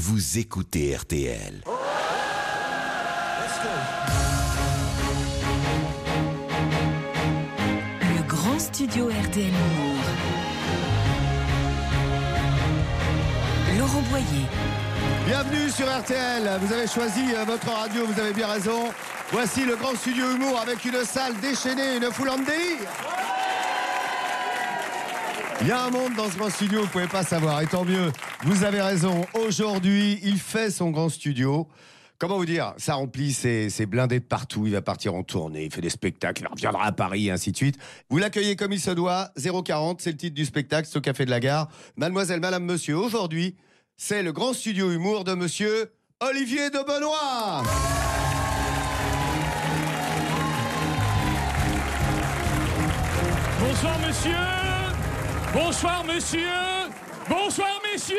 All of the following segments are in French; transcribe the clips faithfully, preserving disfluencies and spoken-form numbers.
vous écoutez R T L. Le grand studio R T L Humour. Laurent Boyer. Bienvenue sur R T L, vous avez choisi votre radio, vous avez bien raison. Voici le grand studio humour avec une salle déchaînée, une foule en délire. Il y a un monde dans ce grand studio, vous ne pouvez pas savoir, et tant mieux, vous avez raison. Aujourd'hui, il fait son grand studio. Comment vous dire, ça remplit, c'est blindé de partout, il va partir en tournée, il fait des spectacles, il reviendra à Paris, et ainsi de suite. Vous l'accueillez comme il se doit, zéro quarante, c'est le titre du spectacle, c'est au Café de la Gare. Mademoiselle, madame, monsieur, aujourd'hui, c'est le grand studio humour de monsieur Olivier de Benoît. Bonsoir monsieur. Bonsoir monsieur. Bonsoir messieurs.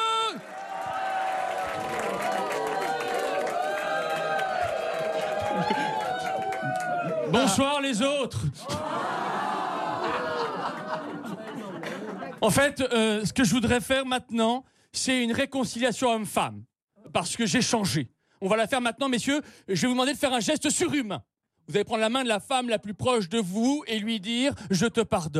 Bonsoir les autres. En fait, euh, ce que je voudrais faire maintenant, c'est une réconciliation homme-femme. Parce que j'ai changé. On va la faire maintenant, messieurs. Je vais vous demander de faire un geste surhumain. Vous allez prendre la main de la femme la plus proche de vous et lui dire « Je te pardonne ».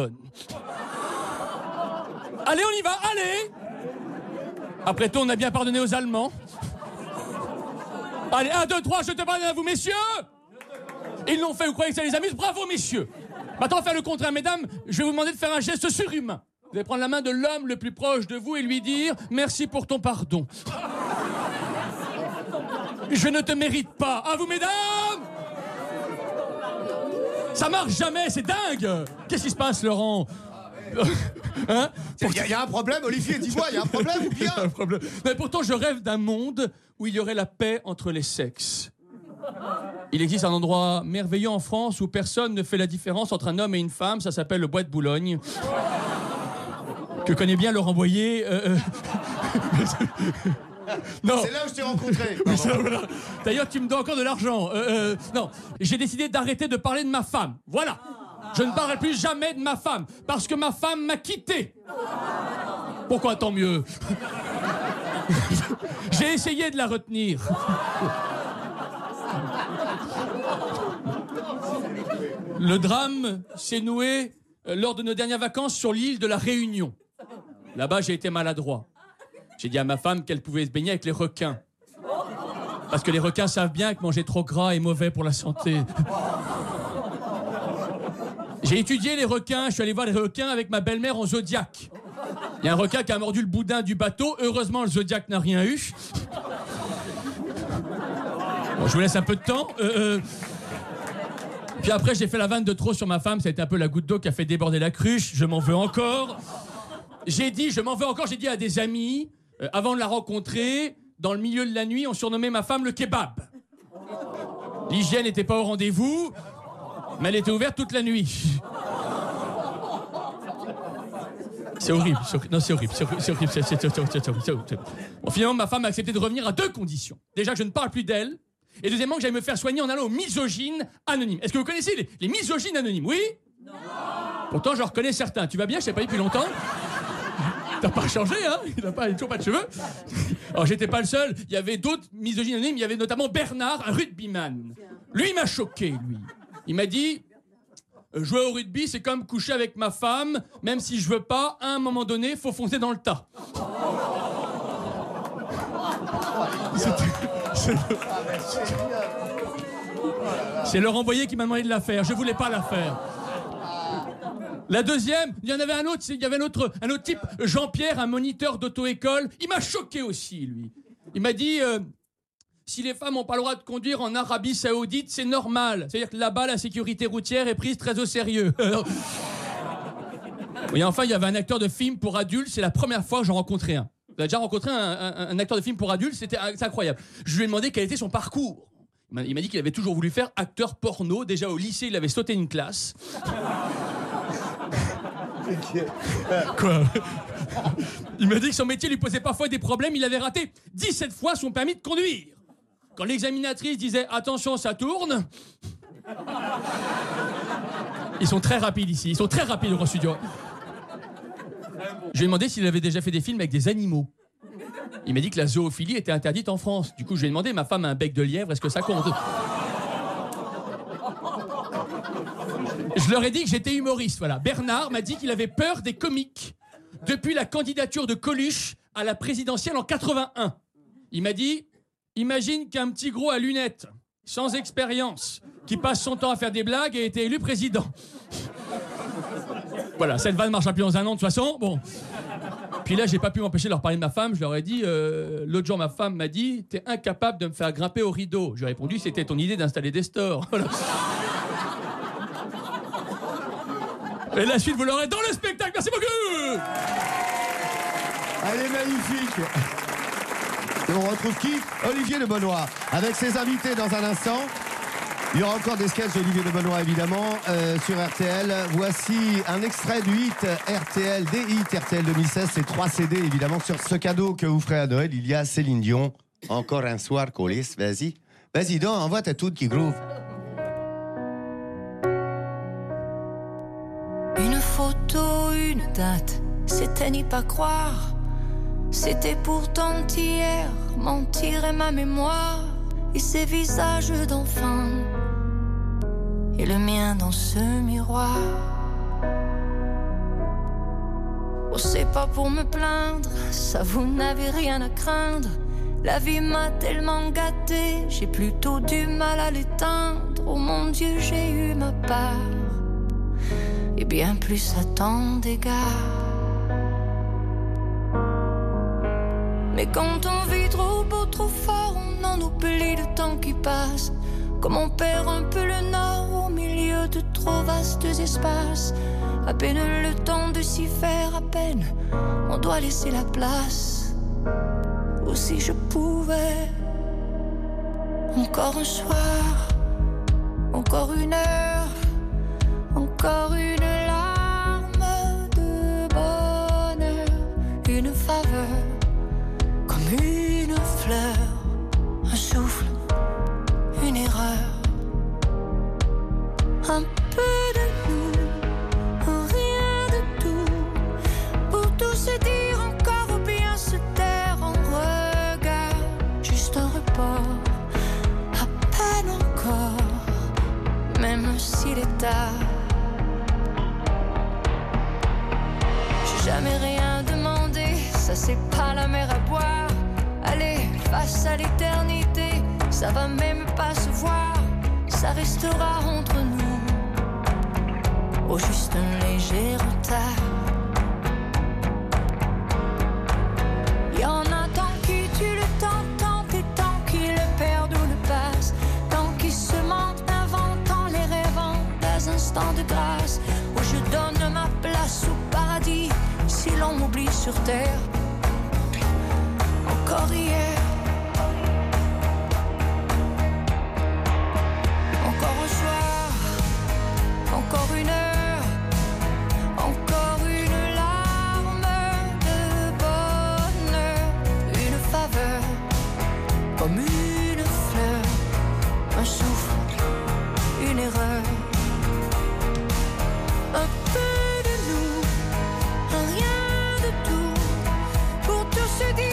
Allez, on y va, allez. Après tout, on a bien pardonné aux Allemands. Allez, un, deux, trois, je te pardonne à vous, messieurs. Ils l'ont fait, vous croyez que ça les amuse? Bravo, messieurs. Maintenant, on va faire le contraire, mesdames. Je vais vous demander de faire un geste surhumain. Vous allez prendre la main de l'homme le plus proche de vous et lui dire « Merci pour ton pardon ». Je ne te mérite pas. À vous, mesdames. Ça marche jamais, c'est dingue. Qu'est-ce qui se passe, Laurent? Hein? Il y, y a un problème, Olivier, dis-moi, il y a un problème ou bien? un problème. Mais pourtant, je rêve d'un monde où il y aurait la paix entre les sexes. Il existe un endroit merveilleux en France où personne ne fait la différence entre un homme et une femme. Ça s'appelle le Bois de Boulogne. Que connaît bien Laurent Boyer. Euh, euh... Non. C'est là où je t'ai rencontré. Oui, voilà. D'ailleurs, tu me dois encore de l'argent. Euh, euh, non, j'ai décidé d'arrêter de parler de ma femme. Voilà. Je ne parlerai plus jamais de ma femme parce que ma femme m'a quitté. Pourquoi tant mieux? J'ai essayé de la retenir. Le drame s'est noué lors de nos dernières vacances sur l'île de la Réunion. Là-bas, j'ai été maladroit. J'ai dit à ma femme qu'elle pouvait se baigner avec les requins. Parce que les requins savent bien que manger trop gras est mauvais pour la santé. J'ai étudié les requins, je suis allé voir les requins avec ma belle-mère en Zodiac. Il y a un requin qui a mordu le boudin du bateau, heureusement le Zodiac n'a rien eu. Bon, je vous laisse un peu de temps. Euh, euh... Puis après, j'ai fait la vanne de trop sur ma femme, ça a été un peu la goutte d'eau qui a fait déborder la cruche, je m'en veux encore. J'ai dit, je m'en veux encore, j'ai dit à des amis, euh, avant de la rencontrer, dans le milieu de la nuit, on surnommait ma femme le kebab. L'hygiène n'était pas au rendez-vous, mais elle était ouverte toute la nuit. C'est horrible, c'est horrible, non c'est horrible, c'est horrible, c'est horrible, c'est horrible, c'est horrible, c'est horrible, c'est horrible. Bon, finalement, ma femme a accepté de revenir à deux conditions. Déjà, que je ne parle plus d'elle, et deuxièmement, que j'allais me faire soigner en allant aux misogynes anonymes. Est-ce que vous connaissez les, les misogynes anonymes? Oui? Non. Pourtant, je reconnais certains. Tu vas bien? Je t'ai pas dit depuis longtemps. T'as pas changé, hein? Il n'a pas, toujours pas de cheveux. Alors, j'étais pas le seul. Il y avait d'autres misogynes anonymes. Il y avait notamment Bernard, un rugbyman. Lui, il m'a choqué, lui. Il m'a dit, jouer au rugby, c'est comme coucher avec ma femme. Même si je veux pas, à un moment donné, faut foncer dans le tas. C'est Laurent Boyer qui m'a demandé de la faire. Je voulais pas la faire. La deuxième, il y en avait un autre, il y avait un autre, un autre type, Jean-Pierre, un moniteur d'auto-école. Il m'a choqué aussi, lui. Il m'a dit, euh, si les femmes n'ont pas le droit de conduire en Arabie Saoudite, c'est normal. C'est-à-dire que là-bas, la sécurité routière est prise très au sérieux. Oui, enfin, il y avait un acteur de film pour adultes. C'est la première fois que j'en rencontrais un. Vous avez déjà rencontré un, un, un acteur de film pour adultes, c'était incroyable. Je lui ai demandé quel était son parcours. Il m'a dit qu'il avait toujours voulu faire acteur porno. Déjà au lycée, il avait sauté une classe. Quoi? Il m'a dit que son métier lui posait parfois des problèmes. Il avait raté dix-sept fois son permis de conduire. Quand l'examinatrice disait « Attention, ça tourne », ils sont très rapides ici. Ils sont très rapides au Grand Studio. Je lui ai demandé s'il avait déjà fait des films avec des animaux. Il m'a dit que la zoophilie était interdite en France. Du coup, je lui ai demandé, ma femme a un bec de lièvre, est-ce que ça compte? Je leur ai dit que j'étais humoriste, voilà. Bernard m'a dit qu'il avait peur des comiques depuis la candidature de Coluche à la présidentielle en quatre-vingt-un. Il m'a dit, imagine qu'un petit gros à lunettes, sans expérience, qui passe son temps à faire des blagues et été élu président. Voilà, cette vanne marchera plus dans un an de toute façon. Bon. Puis là, j'ai pas pu m'empêcher de leur parler de ma femme. Je leur ai dit, euh, l'autre jour, ma femme m'a dit, t'es incapable de me faire grimper au rideau. Je lui ai répondu, c'était ton idée d'installer des stores. Voilà. Et la suite, vous l'aurez dans le spectacle. Merci beaucoup. Elle est magnifique. Et on retrouve qui? Olivier de Benoît, avec ses invités dans un instant. Il y aura encore des sketchs d'Olivier de Benoît, évidemment, euh, sur R T L. Voici un extrait du hit R T L, des hits R T L deux mille seize. C'est trois C D, évidemment, sur ce cadeau que vous ferez à Noël. Il y a Céline Dion. Encore un soir, Colis. Vas-y. Vas-y, donc, envoie ta toute qui groove. Une photo, une date, c'était n'y pas croire. C'était pourtant hier, mentir est ma mémoire. Et ces visages d'enfants, et le mien dans ce miroir. Oh, c'est pas pour me plaindre, ça vous n'avez rien à craindre. La vie m'a tellement gâtée, j'ai plutôt du mal à l'éteindre. Oh mon Dieu, j'ai eu ma part, et bien plus à tant d'égards. Mais quand on vit trop beau, trop fort, on en oublie le temps qui passe. Comme on perd un peu le nord au milieu de trop vastes espaces. À peine le temps de s'y faire, à peine on doit laisser la place. Ou si je pouvais, encore un soir, encore une heure, encore une larme de bonheur, une faveur. Une fleur, un souffle, une erreur. Un peu de nous, rien de tout. Pour tout se dire encore ou bien se taire en regard. Juste un report, à peine encore, même s'il est tard. J'ai jamais rien demandé, ça c'est pas la mer à boire. Allez, face à l'éternité, ça va même pas se voir, ça restera entre nous, au juste un léger retard. Y en a tant qui tuent le temps, tant et tant qui le perdent ou le passent, tant qui se mentent, inventant les rêvant des instants de grâce, où je donne ma place au paradis, si l'on m'oublie sur terre. Encore hier, encore un soir, encore une heure, encore une larme de bonheur, une faveur, comme une fleur, un souffle, une erreur, un peu de nous, un rien de tout, pour tout se dire.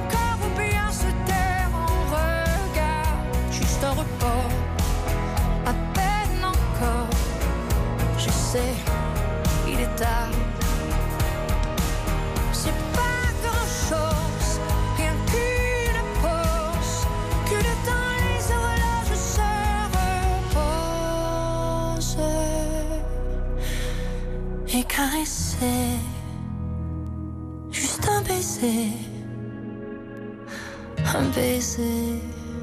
Un report, à peine encore, je sais, il est tard. C'est pas grand chose, rien qu'une pause, que le temps les horloges se reposent et caresser, juste un baiser, un baiser.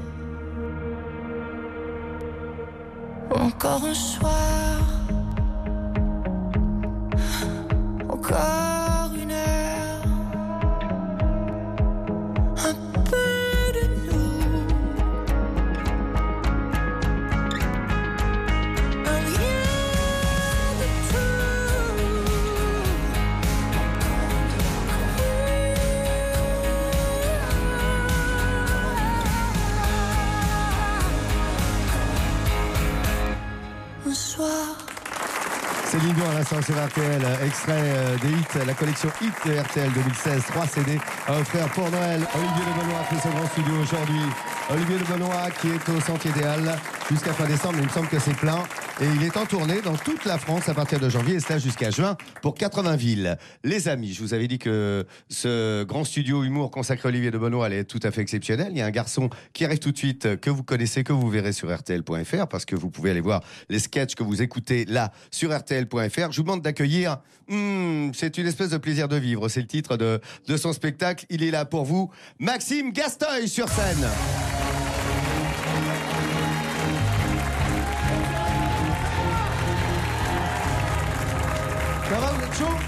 Encore un soir, encore une heure, un peu de nous, un rien de tout. Un soir, Céline Dion à l'instant sur R T L, extrait euh, des hits, la collection Hit de R T L deux mille seize, trois C D à offrir pour Noël. Olivier de Benoît fait son grand studio aujourd'hui. Olivier de Benoît qui est au Sentier des Halles jusqu'à fin décembre, il me semble que c'est plein. Et il est en tournée dans toute la France à partir de janvier et cela jusqu'à juin pour quatre-vingts villes. Les amis, je vous avais dit que ce grand studio humour consacré à Olivier de Benoît allait être tout à fait exceptionnel. Il y a un garçon qui arrive tout de suite que vous connaissez, que vous verrez sur R T L point F R parce que vous pouvez aller voir les sketchs que vous écoutez là sur R T L point F R. Je vous demande d'accueillir, hmm, c'est une espèce de plaisir de vivre, c'est le titre de, de son spectacle. Il est là pour vous, Maxime Gasteuil sur scène. Ça va, vous êtes chaud?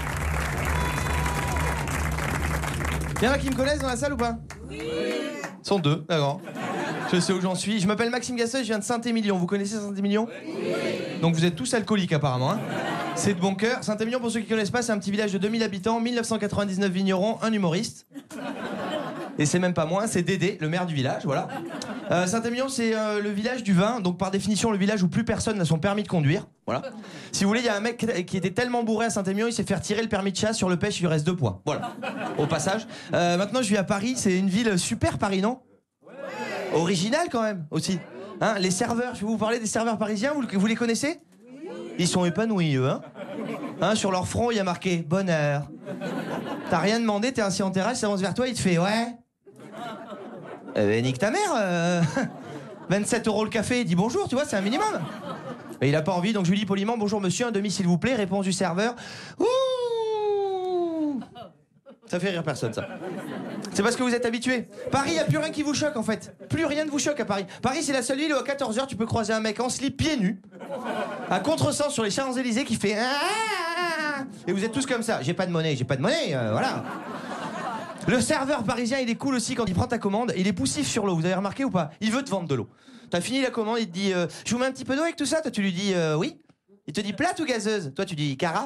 Y'en a qui me connaissent dans la salle ou pas? Oui. Ils sont deux, d'accord. Je sais où j'en suis. Je m'appelle Maxime Gasteuil, je viens de Saint-Émilion. Vous connaissez Saint-Émilion? Oui. Donc vous êtes tous alcooliques apparemment, hein? C'est de bon cœur. Saint-Émilion, pour ceux qui ne connaissent pas, c'est un petit village de deux mille habitants, mille neuf cent quatre-vingt-dix-neuf vignerons, un humoriste. Et c'est même pas moi, c'est Dédé, le maire du village, voilà. Euh, Saint-Émilion, c'est euh, le village du vin, donc par définition le village où plus personne n'a son permis de conduire. Voilà. Si vous voulez, il y a un mec qui était tellement bourré à Saint-Émilion, il s'est fait retirer le permis de chasse sur le pêche, il lui reste deux points. Voilà. Au passage. Euh, maintenant, je vis à Paris, c'est une ville super Paris, non? Originale quand même aussi. Hein, les serveurs, je vais vous parler des serveurs parisiens, vous, vous les connaissez? Ils sont épanouis, eux, hein, hein, sur leur front, il y a marqué bonheur. T'as rien demandé, t'es assis en terrasse, il s'avance vers toi, il te fait ouais. Eh ben, nique ta mère, euh... vingt-sept euros le café, il dit bonjour, tu vois, c'est un minimum. Mais il a pas envie, donc je lui dis poliment bonjour monsieur, un demi s'il vous plaît, réponse du serveur. Ouh. Ça fait rire personne, ça. C'est parce que vous êtes habitués. Paris, il n'y a plus rien qui vous choque en fait. Plus rien ne vous choque à Paris. Paris, c'est la seule ville où à quatorze heures, tu peux croiser un mec en slip pieds nus, à contresens sur les Champs-Élysées qui fait. Et vous êtes tous comme ça. J'ai pas de monnaie, j'ai pas de monnaie, euh, voilà. Le serveur parisien, il est cool aussi quand il prend ta commande. Il est poussif sur l'eau, vous avez remarqué ou pas? Il veut te vendre de l'eau. T'as fini la commande, il te dit euh, je vous mets un petit peu d'eau avec tout ça? Toi, tu lui dis euh, oui. Il te dit plate ou gazeuse? Toi, tu dis carafe.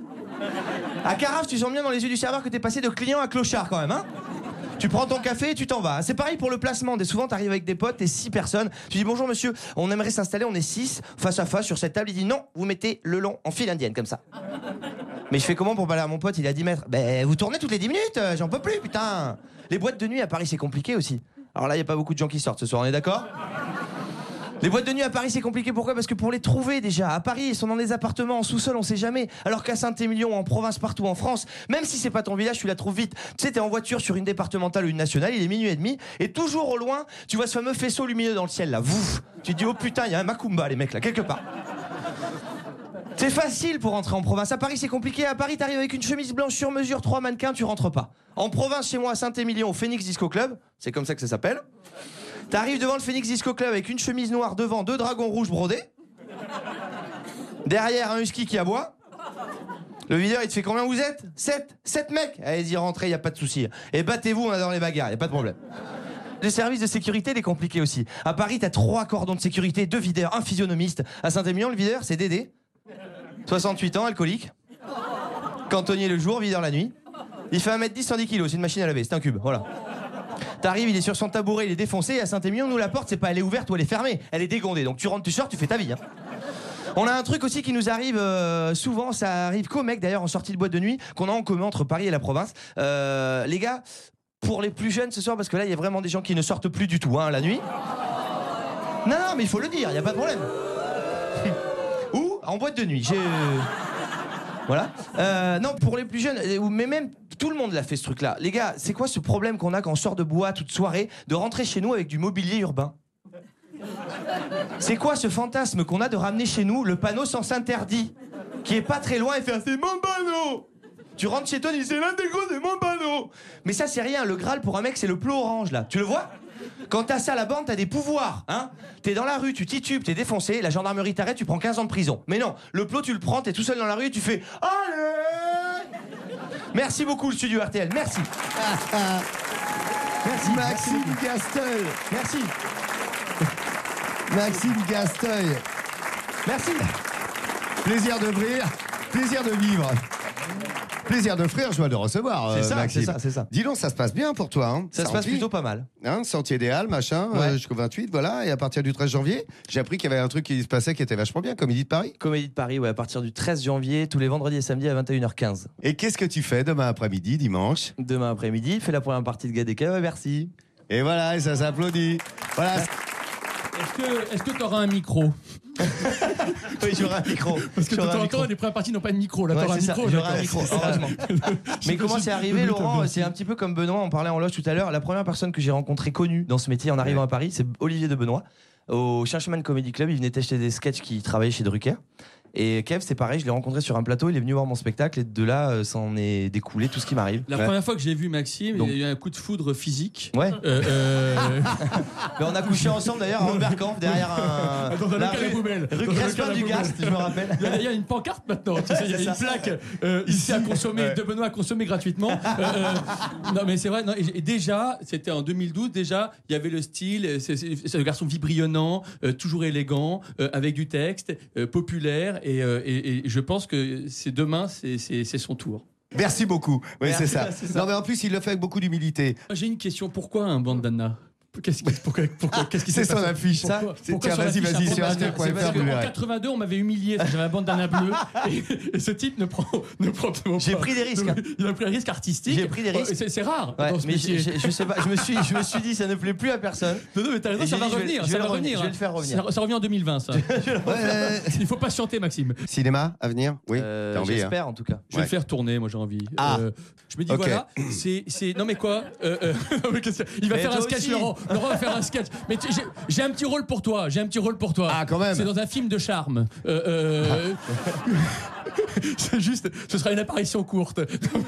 À carafe, tu sens bien dans les yeux du serveur que t'es passé de client à clochard quand même, hein? Tu prends ton café et tu t'en vas. C'est pareil pour le placement. Des souvent, t'arrives avec des potes, t'es six personnes. Tu dis bonjour monsieur, on aimerait s'installer, on est six face à face sur cette table. Il dit non, vous mettez le long en file indienne comme ça. Mais je fais comment pour parler à mon pote? Il est à dix mètres. Ben, vous tournez toutes les dix minutes, j'en peux plus, putain. Les boîtes de nuit à Paris, c'est compliqué aussi. Alors là, il n'y a pas beaucoup de gens qui sortent ce soir, on est d'accord? Les boîtes de nuit à Paris, c'est compliqué. Pourquoi? Parce que pour les trouver déjà, à Paris, ils sont dans des appartements en sous-sol, on sait jamais. Alors qu'à Saint-Émilion, en province, partout en France, même si c'est pas ton village, tu la trouves vite. Tu sais, t'es en voiture sur une départementale ou une nationale, il est minuit et demi, et toujours au loin, tu vois ce fameux faisceau lumineux dans le ciel là. Vouf. Tu te dis, oh putain, il y a un Macumba, les mecs là, quelque part. C'est facile pour rentrer en province. À Paris, c'est compliqué. À Paris, t'arrives avec une chemise blanche sur mesure, trois mannequins, tu rentres pas. En province, chez moi, à Saint-Émilion, au Phoenix Disco Club, c'est comme ça que ça s'appelle. T'arrives devant le Phoenix Disco Club avec une chemise noire devant, deux dragons rouges brodés. Derrière, un husky qui aboie. Le videur, il te fait combien vous êtes? Sept. Sept mecs. Allez-y, rentrez, y a pas de souci. Et battez-vous, on adore les bagarres, y a pas de problème. Le service de sécurité, il est compliqué aussi. À Paris, t'as trois cordons de sécurité, deux videurs, un physionomiste. À Saint-Émilion, le videur, c'est Dédé. soixante-huit ans, alcoolique. Cantonnier le jour, videur la nuit. Il fait un mètre dix, cent dix kilos, c'est une machine à laver, c'est un cube, voilà. T'arrives, il est sur son tabouret, il est défoncé, et à Saint-Émilion, nous, la porte, c'est pas elle est ouverte ou elle est fermée, elle est dégondée. Donc tu rentres, tu sors, tu fais ta vie. Hein. On a un truc aussi qui nous arrive euh, souvent, ça arrive qu'aux mecs d'ailleurs en sortie de boîte de nuit, qu'on a en commun entre Paris et la province. Euh, les gars, pour les plus jeunes ce soir, parce que là, il y a vraiment des gens qui ne sortent plus du tout, hein, la nuit. Non, non, mais il faut le dire, il y a pas de problème. Ou en boîte de nuit, j'ai... Voilà. Euh, non, pour les plus jeunes, mais même tout le monde l'a fait ce truc-là. Les gars, c'est quoi ce problème qu'on a quand on sort de boîte toute soirée, de rentrer chez nous avec du mobilier urbain? C'est quoi ce fantasme qu'on a de ramener chez nous le panneau sens interdit, qui est pas très loin et faire c'est mon panneau? Tu rentres chez toi et dis c'est l'intégro, c'est mon panneau. Mais ça c'est rien, le Graal pour un mec c'est le plot orange là, tu le vois? Quand t'as ça à la bande, t'as des pouvoirs, hein. T'es dans la rue, tu titubes, t'es défoncé, la gendarmerie t'arrête, tu prends quinze ans de prison. Mais non, le plot tu le prends, t'es tout seul dans la rue et tu fais allez. Merci beaucoup le studio R T L, merci. Merci Maxime Gasteuil. Merci. Maxime Gasteuil. Merci. Plaisir de rire, plaisir de vivre. Plaisir d'offrir, joie de recevoir. C'est euh, ça, Maxime. c'est ça, c'est ça. Dis donc, ça se passe bien pour toi. Hein Ça, se passe remplit. plutôt pas mal. Hein, Sentier des Halles, machin, Ouais. euh, jusqu'au vingt-huit, voilà. Et à partir du treize janvier, j'ai appris qu'il y avait un truc qui se passait qui était vachement bien, Comédie de Paris. Comédie de Paris, ouais, à partir du treize janvier, tous les vendredis et samedis à vingt et une heures quinze. Et qu'est-ce que tu fais demain après-midi, dimanche? Demain après-midi, fait la première partie de Gadeka à Bercy. Et voilà, et ça s'applaudit. Voilà. Est-ce que est-ce que t'auras un micro? Oui, j'aurai un micro. Parce que de J'aurai un temps en micro. temps, les premières parties n'ont pas de micro. Là, Ouais, t'auras un c'est ça, micro. j'aurai un d'accord. micro, heureusement. Mais comment c'est arrivé, Laurent? C'est un petit peu comme Benoît, on parlait en loge tout à l'heure. La première personne que j'ai rencontrée connue dans ce métier en arrivant à Paris, c'est Olivier de Benoît. Au Churchman Comedy Club, il venait tester des sketchs qui travaillait chez Drucker. Et Kev, c'est pareil, je l'ai rencontré sur un plateau, il est venu voir mon spectacle et de là, euh, s'en est découlé tout ce qui m'arrive. La Ouais. première fois que j'ai vu Maxime, Donc- il y a eu un coup de foudre physique. Ouais, Euh, euh, mais on a couché ensemble d'ailleurs à Oberkampf derrière un. Dans un la local à rue- poubelle. Rue Dans un local Crespin à du poubelle. Gast, je me rappelle. Il y, a, il y a une pancarte maintenant, tu sais, il y a C'est une ça. plaque euh, ici à consommer, Ouais. de Benoît à consommer gratuitement. Euh, euh, non mais c'est vrai, non, et, et déjà, c'était en deux mille douze, déjà, il y avait le style, c'est, c'est, c'est un garçon vibrionnant, euh, toujours élégant, euh, avec du texte, euh, populaire, et, euh, et, et je pense que c'est demain, c'est, c'est, c'est son tour. Merci beaucoup. Oui, Merci, c'est ça. c'est ça. Non, mais en plus, il le fait avec beaucoup d'humilité. J'ai une question, pourquoi un bandana? Qu'est-ce qui, pourquoi, pourquoi, qu'est-ce qui C'est s'est son passé? affiche. Pourquoi- C'est- pourquoi tiens, sur vas-y, l'affiche, vas-y, un sur bandana? R T L point F R, C'est parce vous qu'en verrez. quatre-vingt-deux, on m'avait humilié, j'avais un bandana bleu, et, et ce type ne prend, ne prend absolument J'ai pas- pris des risques, hein. Il a pris un risque artistique. J'ai pris des risques. Oh, C'est, c'est rare Ouais, dans ce mais métier. je, je- je sais pas, je me suis, je me suis dit, ça ne plaît plus à personne. Non, non, mais t'as raison, Et ça j'ai va dit, je vais- revenir. je vais ça le va revenir, revenir. je vais hein. le faire revenir. Ça, ça revient en deux mille vingt, ça. Ouais. Il faut patienter, Maxime. Cinéma à venir? Oui. Euh, T'as envie, hein. J'espère en tout cas. Je vais Ouais. le faire tourner, moi j'ai envie. Ah. Euh, je me dis Ok. voilà, c'est, c'est non mais quoi euh, euh, non, mais qu'est-ce que- Il va Mais faire un toi sketch, aussi. Laurent. Laurent va faire un sketch. Mais tu- j'ai, j'ai un petit rôle pour toi. J'ai un petit rôle pour toi. Ah, quand même. C'est dans un film de charme. Euh, euh, c'est juste, ce sera une apparition courte.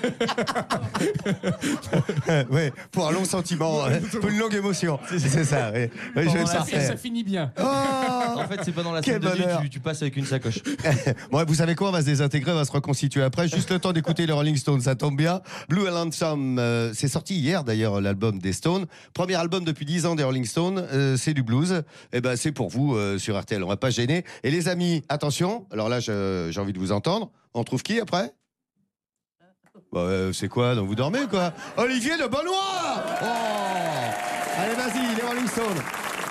Ouais, pour un long sentiment, hein, pour une longue émotion. C'est ça, oui. Oui, je vais le Pendant la sortir. Et ça finit bien. Oh En fait, c'est pendant la Quel scène de nuit, bonheur. tu, tu passes avec une sacoche. Bon, vous savez quoi? On va se désintégrer, on va se reconstituer après. Juste le temps d'écouter les Rolling Stones, ça tombe bien. Blue Ransom, euh, c'est sorti hier d'ailleurs, l'album des Stones. Premier album depuis dix ans des Rolling Stones, euh, c'est du blues. Et ben, c'est pour vous euh, sur R T L, on va pas gêner. Et les amis, attention, alors là, je- j'ai envie de vous entendre. On trouve qui après? Bah, euh, c'est quoi? Donc vous dormez quoi? Olivier de Benoît! Oh Allez, vas-y, les Rolling Stones.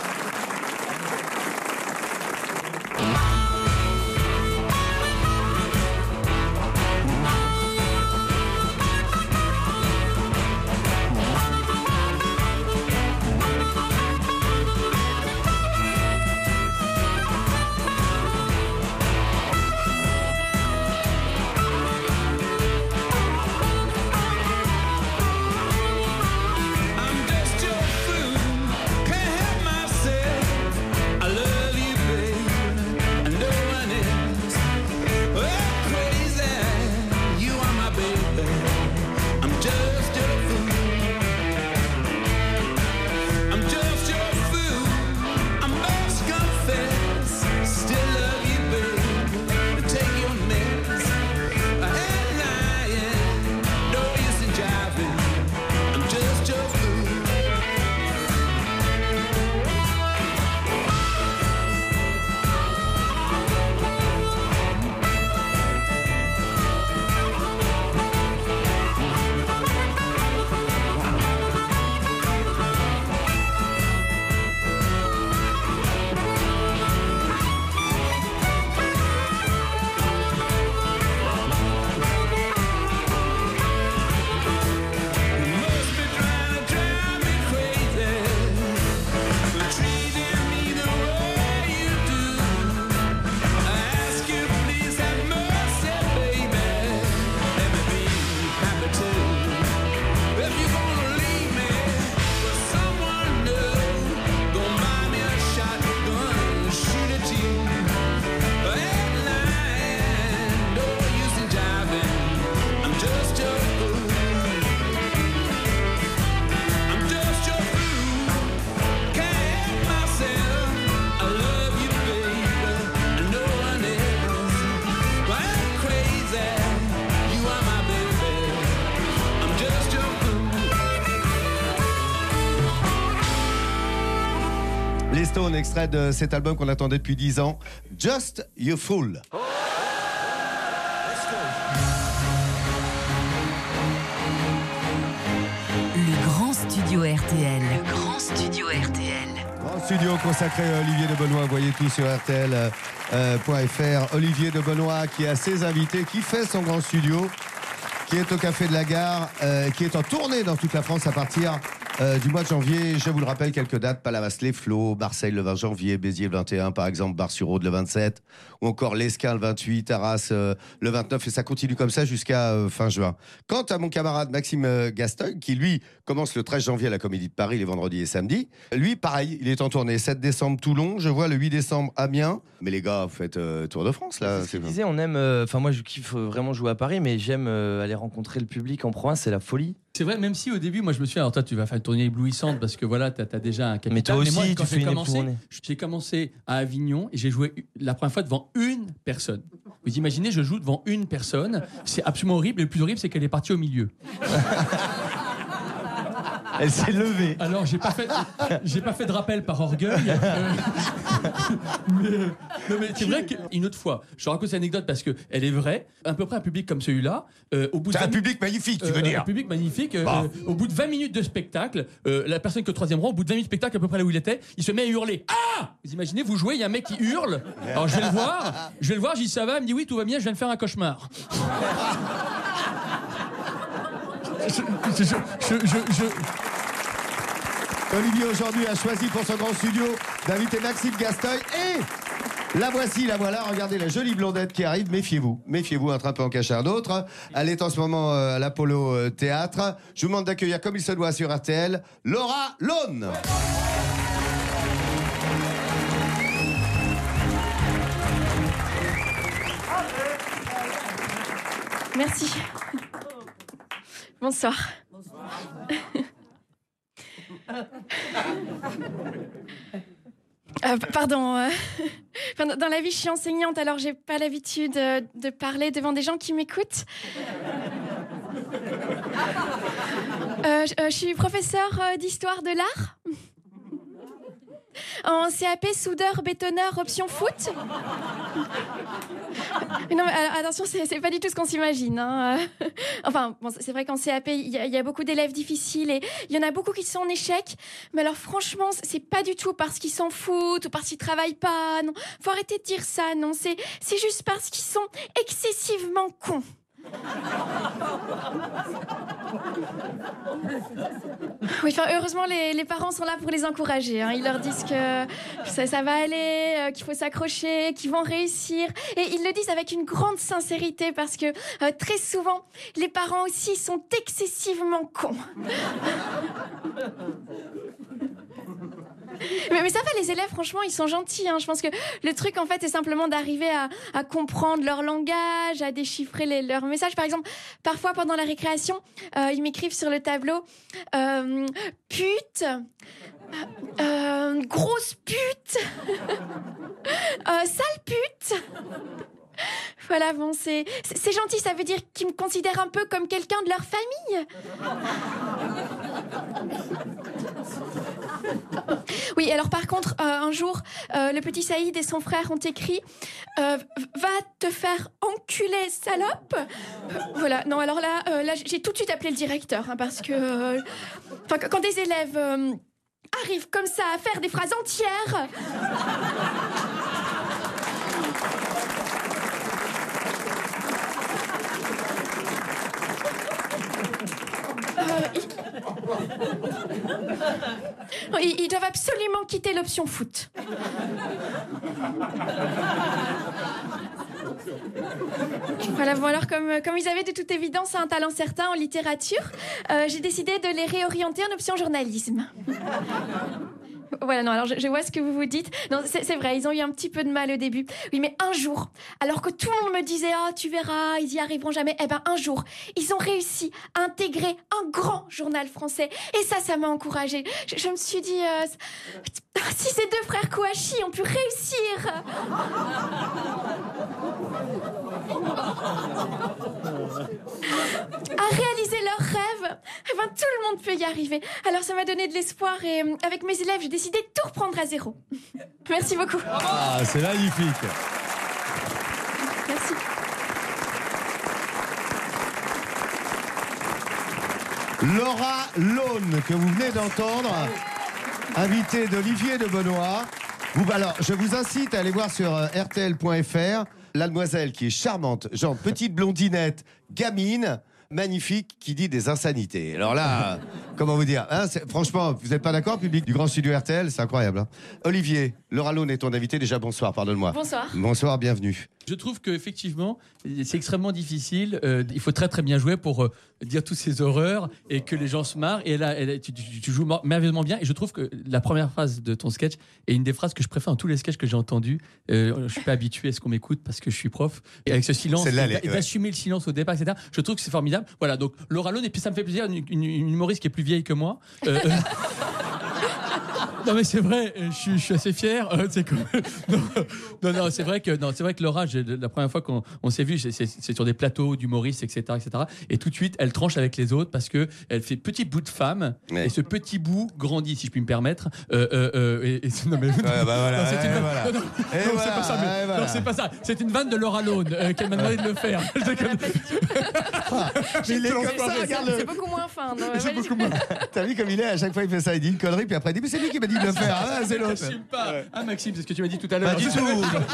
I'm just your fool, can't help myself. I love you, babe, and no one else. Oh, crazy, you are my baby. I'm just your fool. I'm just your fool. I must confess, still love you, babe. Take your mess. I ain't lying, no use in jiving. I'm just your fool. You must be trying to drive me crazy, treating me the way you do. I ask you, please have mercy, baby. Let me be happy too. If you're gonna leave me for someone new, gonna buy me a shotgun, shoot at you. I ain't lying, no use in jiving. I'm just your fool. I'm just your fool, can't help myself. I love you, baby, and no one else. I'm crazy, you are my baby. I'm just your fool. Les Stones, extrait de cet album qu'on attendait depuis dix ans, Just You Fool. studio R T L. Le grand studio R T L. Grand studio consacré à Olivier de Benoît. Vous voyez tout sur R T L point F R. Olivier de Benoît qui a ses invités, qui fait son grand studio, qui est au Café de la Gare, euh, qui est en tournée dans toute la France à partir euh, du mois de janvier. Je vous le rappelle, quelques dates: Palavas-les-Flots, Marseille le vingt janvier, Béziers le vingt et un par exemple, Bar-sur-Aude le vingt-sept, ou encore l'Esquin le vingt-huit, Arras euh, le vingt-neuf, et ça continue comme ça jusqu'à euh, fin juin. Quant à mon camarade Maxime euh, Gasteuil, qui lui commence le treize janvier à la Comédie de Paris, les vendredis et samedis, lui pareil, il est en tournée. sept décembre Toulon, je vois le huit décembre Amiens. Mais les gars, vous faites euh, Tour de France là. C'est ce que je disais, on aime. Enfin, euh, moi, je kiffe vraiment jouer à Paris, mais j'aime euh, aller rencontrer le public en province, c'est la folie. C'est vrai, même si au début, moi je me suis dit, alors toi tu vas faire une tournée éblouissante parce que voilà, t'as as déjà un capital. Mais toi aussi, moi, tu quand fais j'ai une commencé, tournée. j'ai commencé à Avignon et j'ai joué la première fois devant une personne. Vous imaginez, je joue devant une personne, c'est absolument horrible. Et le plus horrible, c'est qu'elle est partie au milieu. Elle s'est levée. Alors, j'ai pas fait, j'ai pas fait de rappel par orgueil. Euh, mais, euh, non, mais c'est vrai qu'une autre fois, je raconte cette anecdote parce que elle est vraie. À peu près un public comme celui-là, euh, au bout de C'est un vingt public magnifique, tu euh, veux dire. Un public magnifique. euh, Bah. euh, au bout de vingt minutes de spectacle, euh, la personne qui est au troisième rang, au bout de vingt minutes de spectacle, à peu près là où il était, il se met à hurler. Ah! Vous imaginez, vous jouez, il y a un mec qui hurle. Alors je vais le voir, je vais le voir, je dis ça va, il me dit oui, tout va bien, je viens de faire un cauchemar. je, je, je, je, je, je... Olivier aujourd'hui a choisi pour son grand studio d'inviter Maxime Gasteuil et la voici, la voilà, regardez la jolie blondette qui arrive, méfiez-vous, méfiez-vous, un train peut en cacher un autre. Elle est en ce moment euh, à l'Apollo euh, Théâtre. Je vous demande d'accueillir comme il se doit sur R T L, Laura Lone. Merci. Bonsoir. Euh, pardon. Euh, dans la vie, je suis enseignante, alors j'ai pas l'habitude euh, de parler devant des gens qui m'écoutent. Euh, je, euh, je suis professeure euh, d'histoire de l'art. En C A P, soudeur, bétonneur, option foot. Mais non, mais, alors, attention, c'est, c'est pas du tout ce qu'on s'imagine. Hein. Enfin, bon, c'est vrai qu'en C A P, il y, y a beaucoup d'élèves difficiles et il y en a beaucoup qui sont en échec. Mais alors, franchement, c'est pas du tout parce qu'ils s'en foutent ou parce qu'ils travaillent pas. Non, faut arrêter de dire ça. Non, c'est, c'est juste parce qu'ils sont excessivement cons. Oui, enfin, heureusement, les, les parents sont là pour les encourager. Hein. Ils leur disent que ça, ça va aller, euh, qu'il faut s'accrocher, qu'ils vont réussir. Et ils le disent avec une grande sincérité parce que euh, très souvent, les parents aussi sont excessivement cons. Mais, mais ça va, les élèves, franchement, ils sont gentils. Hein. Je pense que le truc, en fait, c'est simplement d'arriver à, à comprendre leur langage, à déchiffrer les, leurs messages. Par exemple, parfois, pendant la récréation, euh, ils m'écrivent sur le tableau euh, « pute euh, »,« euh, grosse pute euh, »,« sale pute ». Voilà, bon, c'est, c'est gentil, ça veut dire qu'ils me considèrent un peu comme quelqu'un de leur famille. Oui, alors par contre, euh, un jour, euh, le petit Saïd et son frère ont écrit euh, « Va te faire enculer, salope !» Voilà, non, alors là, euh, là j'ai tout de suite appelé le directeur, hein, parce que euh, quand des élèves euh, arrivent comme ça à faire des phrases entières... Ils... ils doivent absolument quitter l'option foot. Voilà, bon alors comme, comme ils avaient de toute évidence un talent certain en littérature, euh, j'ai décidé de les réorienter en option journalisme. Voilà, non, alors je, je vois ce que vous vous dites. Non, c'est, c'est vrai, ils ont eu un petit peu de mal au début. Oui, mais un jour, alors que tout le monde me disait « Ah, oh, tu verras, ils y arriveront jamais », eh ben un jour, ils ont réussi à intégrer un grand journal français. Et ça, ça m'a encouragée. Je, je me suis dit euh, « Si ces deux frères Kouachi ont pu réussir !» à réaliser leurs rêves, eh ben, tout le monde peut y arriver. Alors ça m'a donné de l'espoir et euh, avec mes élèves, j'ai décidé de tout reprendre à zéro. Merci beaucoup. Ah, c'est magnifique. Merci. Laura Lone, que vous venez d'entendre, invitée d'Olivier de Benoît. Vous, alors, je vous incite à aller voir sur euh, R T L point F R la demoiselle qui est charmante, genre petite blondinette, gamine, magnifique, qui dit des insanités. Alors là, euh, comment vous dire hein, franchement, vous n'êtes pas d'accord, public du grand studio R T L? C'est incroyable. Hein. Olivier, Laura Lone est ton invité. Déjà, bonsoir, pardonne-moi. Bonsoir. Bonsoir, bienvenue. Je trouve qu'effectivement, c'est extrêmement difficile. Euh, il faut très très bien jouer pour euh, dire toutes ces horreurs et que les gens se marrent. Et là, elle, tu, tu, tu joues merveilleusement bien. Et je trouve que la première phrase de ton sketch est une des phrases que je préfère dans tous les sketchs que j'ai entendus. Euh, je ne suis pas habitué à ce qu'on m'écoute parce que je suis prof. Et avec ce silence, et, les, et d'assumer ouais. le silence au départ, et cetera. Je trouve que c'est formidable. Voilà, donc Laura Lone, et puis ça me fait plaisir, une, une, une humoriste qui est plus vieille que moi. Euh, euh, Non mais c'est vrai, je suis, je suis assez fier. Euh, c'est comme... non, non, non, c'est vrai que non, c'est vrai que Laura, j'ai, la première fois qu'on on s'est vu, c'est, c'est, c'est sur des plateaux d'humoristes, et cetera, et cetera. Et tout de suite, elle tranche avec les autres parce que elle fait petit bout de femme ouais. et ce petit bout grandit, si je puis me permettre. Euh, euh, euh, et, et non mais ouais, bah voilà, non, c'est une vanne. Voilà. Non, non, non voilà, c'est pas ça. Mais, voilà. Non, c'est pas ça. C'est une vanne de Laura Lone euh, qu'elle m'a demandé de le faire. ah, mais il est comme ça, regarde. C'est beaucoup moins fin. Non, c'est beaucoup moins. T'as vu comme il est, à chaque fois il fait ça, il dit une connerie, puis après il dit mais c'est lui qui m'a dit de le faire. Ah, c'est l'autre. T'assumes pas. Ouais. Ah Maxime, c'est ce que tu m'as dit tout à l'heure. Pas du tout.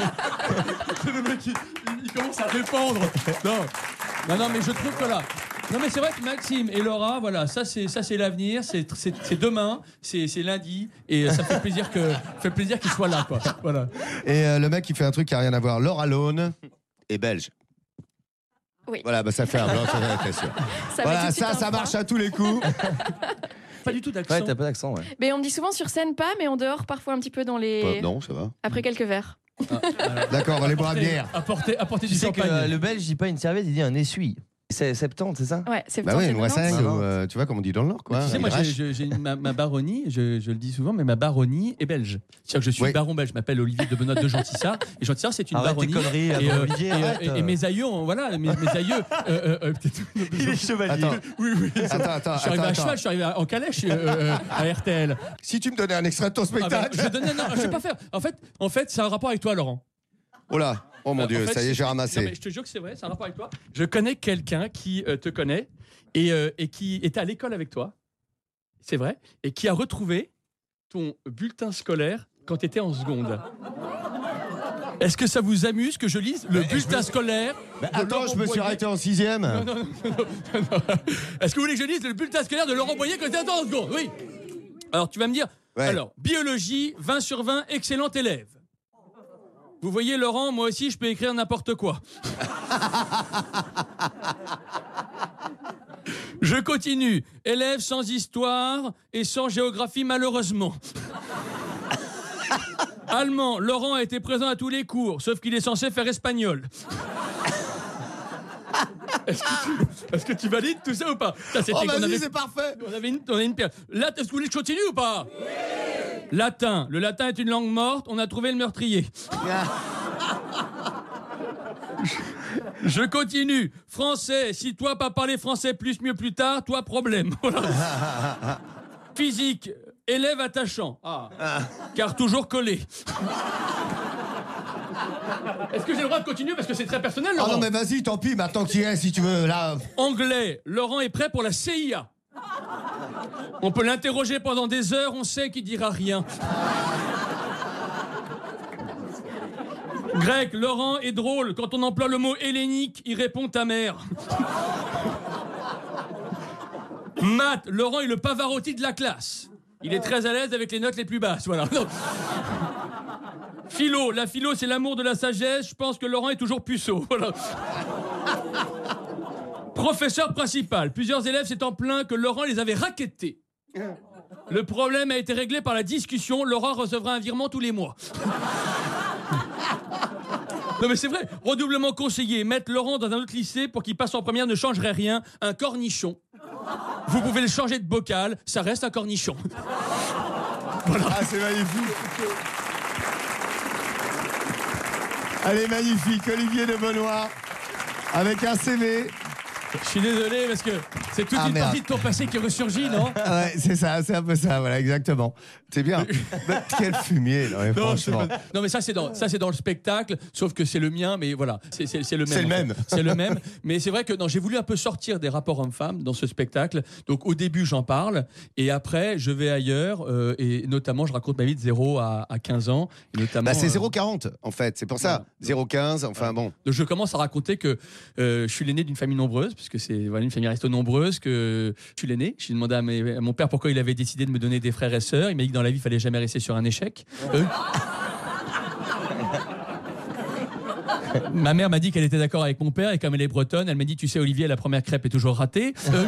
Le mec, il, il commence à répondre. Non, non, non, mais je trouve que là. Non, mais c'est vrai que Maxime et Laura, voilà, ça c'est ça c'est l'avenir, c'est, c'est, c'est demain, c'est, c'est lundi, et ça fait plaisir que fait plaisir qu'ils soient là, quoi. Voilà. Et euh, le mec, il fait un truc qui a rien à voir. Laura Lone est belge. Oui. Voilà, bah ça fait un blanc, ça fait sûr. Ça voilà, ça, ça marche à tous les coups. Pas du tout d'accent. Ouais, t'as pas d'accent, ouais. Mais on me dit souvent sur scène pas, mais en dehors parfois un petit peu dans les. Bah, non, ça va. Après quelques verres. Ah, alors, d'accord, on va aller boire à bière. Apporter, apporter tu du sais champagne. Que, euh, le Belge dit pas une serviette, il dit un essuie. C'est septante, c'est ça? Ouais, c'est bah oui, une Wassaing, euh, tu vois, comme on dit dans le Nord, quoi. Tu sais, moi, j'ai, j'ai, j'ai ma, ma baronnie, je, je le dis souvent, mais ma baronnie est belge. C'est-à-dire que je suis oui. baron belge, je m'appelle Olivier de Benoît de Gentissart, et Gentissart, c'est une arrête baronnie. Tes conneries, et, euh, Olivier, et, et, et mes aïeux, voilà, mes, mes aïeux. Euh, euh, il est chevalier. Attends. Oui, oui. Attends, attends. Je suis arrivé attends, à cheval, je suis arrivé en calèche euh, à R T L. Si tu me donnais un extrait de ton spectacle. Ah bah, je donnais, non, je vais pas faire. En fait, en fait, c'est un rapport avec toi, Laurent. Oh là, oh mon euh, Dieu, en fait, ça y est, j'ai ramassé. Non, mais je te jure que c'est vrai, c'est un rapport avec toi. Je connais quelqu'un qui euh, te connaît et, euh, et qui était à l'école avec toi, c'est vrai, et qui a retrouvé ton bulletin scolaire quand tu étais en seconde. Est-ce que ça vous amuse que je lise le mais bulletin me... scolaire bah, attends, je me suis arrêté en sixième. Non, non, non, non, non. Est-ce que vous voulez que je lise le bulletin scolaire de Laurent Boyer quand tu étais en seconde? Oui. Alors, tu vas me dire, ouais. alors, biologie, vingt sur vingt, excellent élève. Vous voyez, Laurent, moi aussi, je peux écrire n'importe quoi. Je continue. Élève sans histoire et sans géographie, malheureusement. Allemand, Laurent a été présent à tous les cours, sauf qu'il est censé faire espagnol. Est-ce que, tu, est-ce que tu valides tout ça ou pas? Ça, oh, vas-y, avait, c'est parfait. On avait une, on avait une pierre. Là, est-ce que vous voulez que je continue ou pas? Oui. Latin. Le latin est une langue morte. On a trouvé le meurtrier. Je continue. Français. Si toi pas parler français plus mieux plus tard, toi problème. Voilà. Physique. Élève attachant. Ah. Car toujours collé. Est-ce que j'ai le droit de continuer parce que c'est très personnel, Laurent? Ah non mais vas-y, tant pis, maintenant que tu y es, si tu veux, là... Anglais, Laurent est prêt pour la C I A. On peut l'interroger pendant des heures, on sait qu'il dira rien. Grec, Laurent est drôle. Quand on emploie le mot hellénique, il répond ta mère. Maths, Laurent est le Pavarotti de la classe. Il est très à l'aise avec les notes les plus basses, voilà. Non. Philo, la philo c'est l'amour de la sagesse, je pense que Laurent est toujours puceau, voilà. Professeur principal, plusieurs élèves s'étant plaints que Laurent les avait rackettés. Le problème a été réglé par la discussion, Laurent recevra un virement tous les mois. Non mais c'est vrai, redoublement conseillé, mettre Laurent dans un autre lycée pour qu'il passe en première ne changerait rien, un cornichon. Vous pouvez le changer de bocal, ça reste un cornichon. Voilà. Ah, c'est magnifique. Allez, magnifique, Olivier de Benoît, avec un C V. Je suis désolé parce que C'est toute Ah, une merde. partie de ton passé qui ressurgit, non? Ah ouais, c'est ça, c'est un peu ça, voilà, exactement. C'est bien. Mais quel fumier, non, mais Non, c'est franchement. pas- non, mais ça c'est dans ça c'est dans le spectacle, sauf que c'est le mien, mais voilà, c'est c'est- c'est le même. C'est le en fait. même. C'est le même. Mais c'est vrai que non, j'ai voulu un peu sortir des rapports hommes-femmes dans ce spectacle. Donc au début j'en parle et après je vais ailleurs euh, et notamment je raconte ma vie de zéro à, à quinze ans. Et notamment. Bah, c'est euh, zéro quarante en fait, c'est pour ça. zéro quinze, enfin bon. Donc je commence à raconter que euh, je suis l'aîné d'une famille nombreuse, puisque c'est voilà, une famille resto nombreuse, que je suis l'aîné. J'ai demandé à, mes- à mon père pourquoi il avait décidé de me donner des frères et sœurs. Il m'a dit que dans la vie, il fallait jamais rester sur un échec. Euh. Ma mère m'a dit qu'elle était d'accord avec mon père et comme elle est bretonne, elle m'a dit, tu sais Olivier, la première crêpe est toujours ratée. Euh.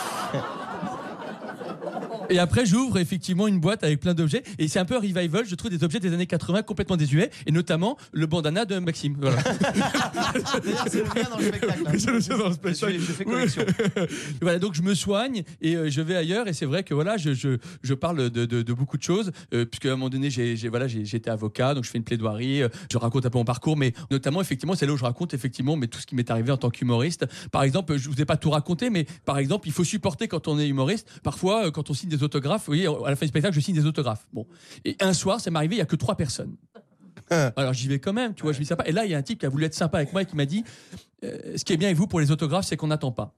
Et après, j'ouvre effectivement une boîte avec plein d'objets. Et c'est un peu un revival. Je trouve des objets des années quatre-vingts complètement désuets. Et notamment le bandana de Maxime. Voilà. D'ailleurs, c'est le mien dans le spectacle. hein. C'est le mien dans le spectacle. Je, je fais collection. Voilà, donc je me soigne et euh, je vais ailleurs. Et c'est vrai que voilà, je, je, je parle de, de, de beaucoup de choses. Euh, puisque à un moment donné, j'ai, j'ai, voilà, j'ai, j'étais avocat. Donc je fais une plaidoirie. euh, Je raconte un peu mon parcours. Mais notamment, effectivement, c'est là où je raconte effectivement mais tout ce qui m'est arrivé en tant qu'humoriste. Par exemple, je vous ai pas tout raconté. Mais par exemple, il faut supporter quand on est humoriste. Parfois, euh, quand on signe des autographes, vous voyez, à la fin du spectacle, je signe des autographes. Bon. Et un soir, ça m'est arrivé, il y a que trois personnes. Alors j'y vais quand même, tu vois, je suis sympa. Et là, il y a un type qui a voulu être sympa avec moi et qui m'a dit euh, ce qui est bien avec vous pour les autographes, c'est qu'on n'attend pas.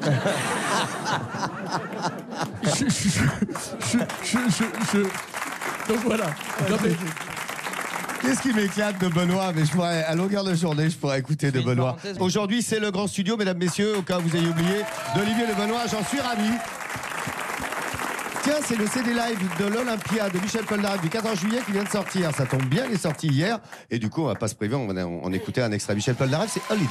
je, je, je, je, je, je- je- Donc voilà. Non, mais- Qu'est-ce qui m'éclate de Benoît? Mais je pourrais, à longueur de journée, je pourrais écouter de fais une Benoît. parenthèse. Aujourd'hui, c'est le grand studio, mesdames, messieurs, au cas où vous ayez oublié, d'Olivier Le Benoît. J'en suis ravi. Tiens, c'est le C D live de l'Olympia de Michel Polnareff du quatorze juillet qui vient de sortir. Ça tombe bien, il est sorti hier. Et du coup, on va pas se priver, on va on écouter un extrait. Michel Polnareff, c'est Holidays.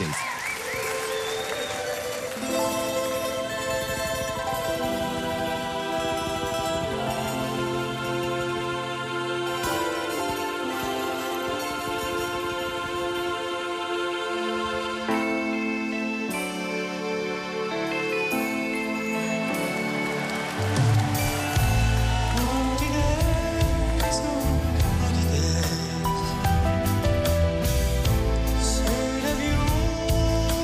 C'est l'avion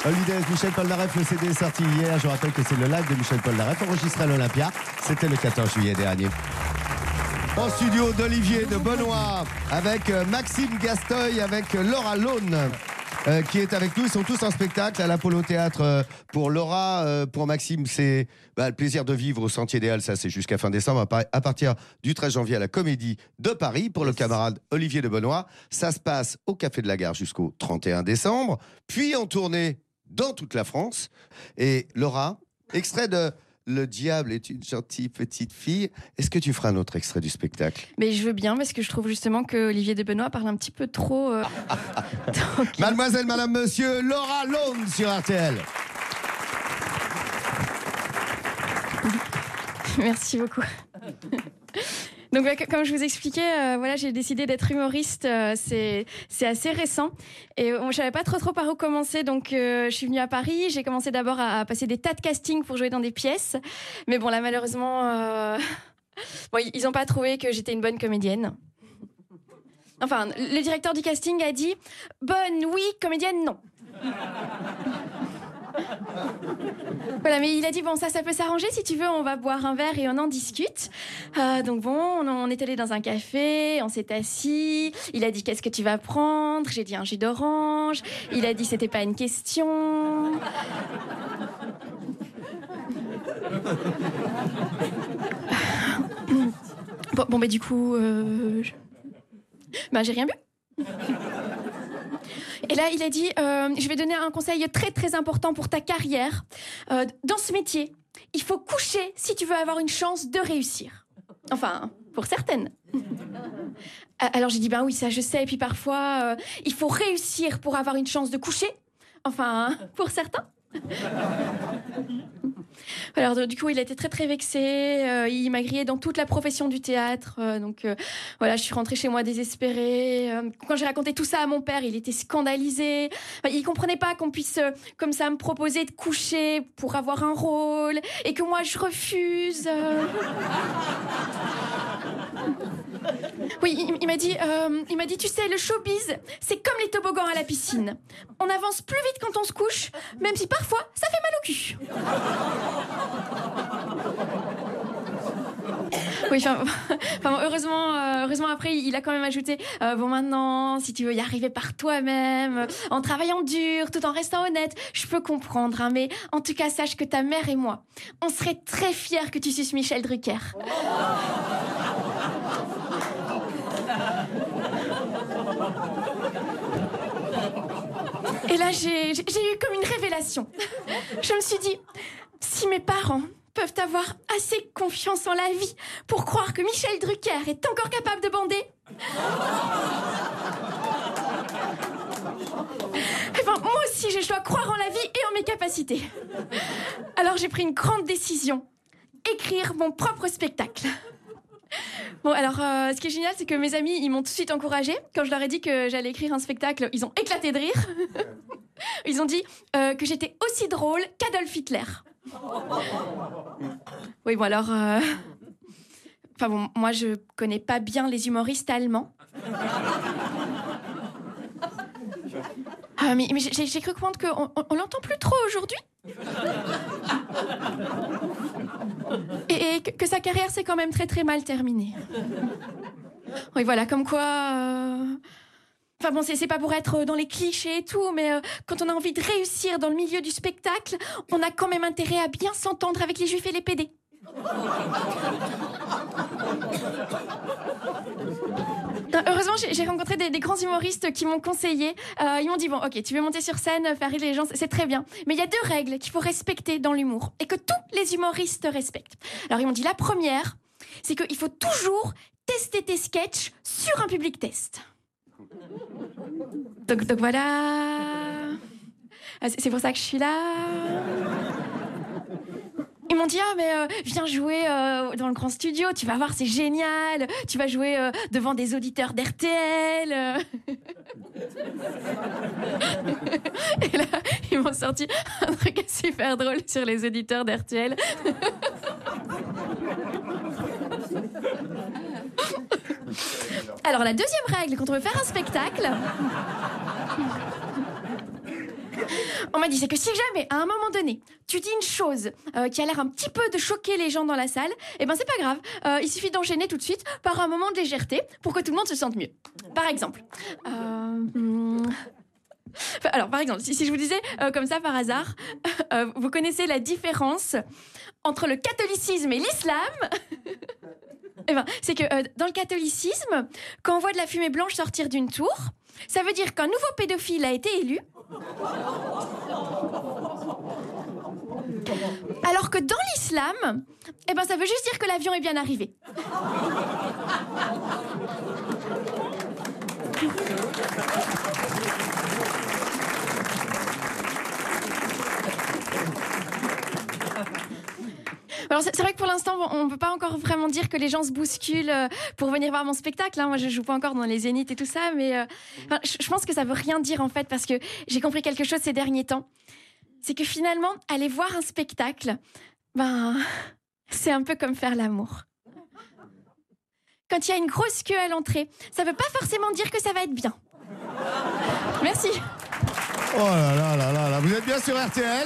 Holidays, Michel Polnareff, le C D est sorti hier. Je rappelle que c'est le live de Michel Polnareff enregistré à l'Olympia. C'était le quatorze juillet dernier. En studio d'Olivier de Benoît avec euh, Maxime Gastoy, avec euh, Laura Lone. Euh, qui est avec nous. Ils sont tous en spectacle à l'Apollo Théâtre euh, pour Laura. Euh, pour Maxime, c'est bah, le plaisir de vivre au Sentier des Halles. Ça, c'est jusqu'à fin décembre. À, par- à partir du treize janvier à la Comédie de Paris. Pour le camarade Olivier de Benoît, ça se passe au Café de la Gare jusqu'au trente et un décembre. Puis en tournée dans toute la France. Et Laura, extrait de Le diable est une gentille petite fille. Est-ce que tu feras un autre extrait du spectacle? Mais je veux bien, parce que je trouve justement que Olivier de Benoît parle un petit peu trop. euh, donc- Mademoiselle, madame, monsieur, Laura Lone sur R T L. Merci beaucoup. Donc, bah, comme je vous expliquais, euh, voilà, j'ai décidé d'être humoriste. Euh, c'est, c'est assez récent. Et bon, je savais pas trop trop par où commencer. Donc, euh, je suis venue à Paris. J'ai commencé d'abord à, à passer des tas de castings pour jouer dans des pièces. Mais bon, là, malheureusement, euh... bon, ils ont pas trouvé que j'étais une bonne comédienne. Enfin, le directeur du casting a dit « Bonne, oui, comédienne, non ». Voilà, mais il a dit bon, ça, ça peut s'arranger si tu veux. On va boire un verre et on en discute. Euh, donc bon, on, on est allé dans un café, on s'est assis. Il a dit qu'est-ce que tu vas prendre? J'ai dit un jus d'orange. Il a dit c'était pas une question. Bon, bon bah du coup, euh, je... bah j'ai rien bu. Et là, il a dit euh, je vais donner un conseil très très important pour ta carrière. Euh, dans ce métier, il faut coucher si tu veux avoir une chance de réussir. Enfin, pour certaines. Alors j'ai dit ben oui, ça je sais. Et puis parfois, euh, il faut réussir pour avoir une chance de coucher. Enfin, pour certains. Alors du coup, il a été très très vexé. Euh, il m'a grillé dans toute la profession du théâtre. Euh, donc euh, voilà, je suis rentrée chez moi désespérée. Euh, quand j'ai raconté tout ça à mon père, il était scandalisé. Enfin, il comprenait pas qu'on puisse euh, comme ça me proposer de coucher pour avoir un rôle et que moi je refuse. Euh... Oui, il, il m'a dit, euh, il m'a dit, tu sais, le showbiz, c'est comme les toboggans à la piscine. On avance plus vite quand on se couche, même si parfois ça fait mal au cul. Oui, enfin, enfin heureusement, euh, heureusement après, il a quand même ajouté euh, bon maintenant, si tu veux y arriver par toi-même, euh, en travaillant dur, tout en restant honnête, je peux comprendre, hein, mais en tout cas sache que ta mère et moi, on serait très fiers que tu suces Michel Drucker. Et là, j'ai, j'ai eu comme une révélation. Je me suis dit, si mes parents peuvent avoir assez confiance en la vie pour croire que Michel Drucker est encore capable de bander, eh ben, moi aussi, je dois croire en la vie et en mes capacités. Alors, j'ai pris une grande décision. Écrire mon propre spectacle. Bon, alors, euh, ce qui est génial, c'est que mes amis, ils m'ont tout de suite encouragée. Quand je leur ai dit que j'allais écrire un spectacle, ils ont éclaté de rire. Ils ont dit euh, que j'étais aussi drôle qu'Adolf Hitler. Oui, bon, alors... Euh... Enfin bon, moi, je connais pas bien les humoristes allemands. Ah, mais, mais j'ai, j'ai cru comprendre qu'on on, on l'entend plus trop aujourd'hui. Et, et que, que sa carrière s'est quand même très très mal terminée. Oui, voilà, comme quoi... Euh... Enfin bon, c'est, c'est pas pour être dans les clichés et tout, mais euh, quand on a envie de réussir dans le milieu du spectacle, on a quand même intérêt à bien s'entendre avec les juifs et les pédés. Heureusement, j'ai, j'ai rencontré des, des grands humoristes qui m'ont conseillé. Euh, ils m'ont dit, bon, ok, tu veux monter sur scène, faire rire les gens, c'est très bien. Mais il y a deux règles qu'il faut respecter dans l'humour et que tous les humoristes respectent. Alors, ils m'ont dit, la première, c'est qu'il faut toujours tester tes sketchs sur un public test. Donc, donc voilà. C'est, c'est pour ça que je suis là. Ils m'ont dit, ah, mais euh, viens jouer euh, dans le grand studio, tu vas voir, c'est génial. Tu vas jouer euh, devant des auditeurs d'R T L. Et là, ils m'ont sorti un truc super drôle sur les auditeurs d'R T L. Alors, la deuxième règle quand on veut faire un spectacle, On m'a dit, c'est que si jamais, à un moment donné, tu dis une chose euh, qui a l'air un petit peu de choquer les gens dans la salle, eh ben c'est pas grave. Euh, il suffit d'enchaîner tout de suite par un moment de légèreté pour que tout le monde se sente mieux. Par exemple... Euh, hmm, alors, par exemple, si, si je vous disais, euh, comme ça par hasard, euh, vous connaissez la différence entre le catholicisme et l'islam. Eh ben, c'est que euh, dans le catholicisme, quand on voit de la fumée blanche sortir d'une tour, ça veut dire qu'un nouveau pédophile a été élu. Alors que dans l'islam, eh ben, ça veut juste dire que l'avion est bien arrivé. Alors c'est vrai que pour l'instant, on ne peut pas encore vraiment dire que les gens se bousculent pour venir voir mon spectacle. Hein. Moi, je joue pas encore dans les zéniths et tout ça, mais euh, enfin, je pense que ça veut rien dire en fait, parce que j'ai compris quelque chose ces derniers temps. C'est que finalement, aller voir un spectacle, ben, c'est un peu comme faire l'amour. Quand il y a une grosse queue à l'entrée, ça veut pas forcément dire que ça va être bien. Merci. Oh là là là là là, vous êtes bien sur R T L ?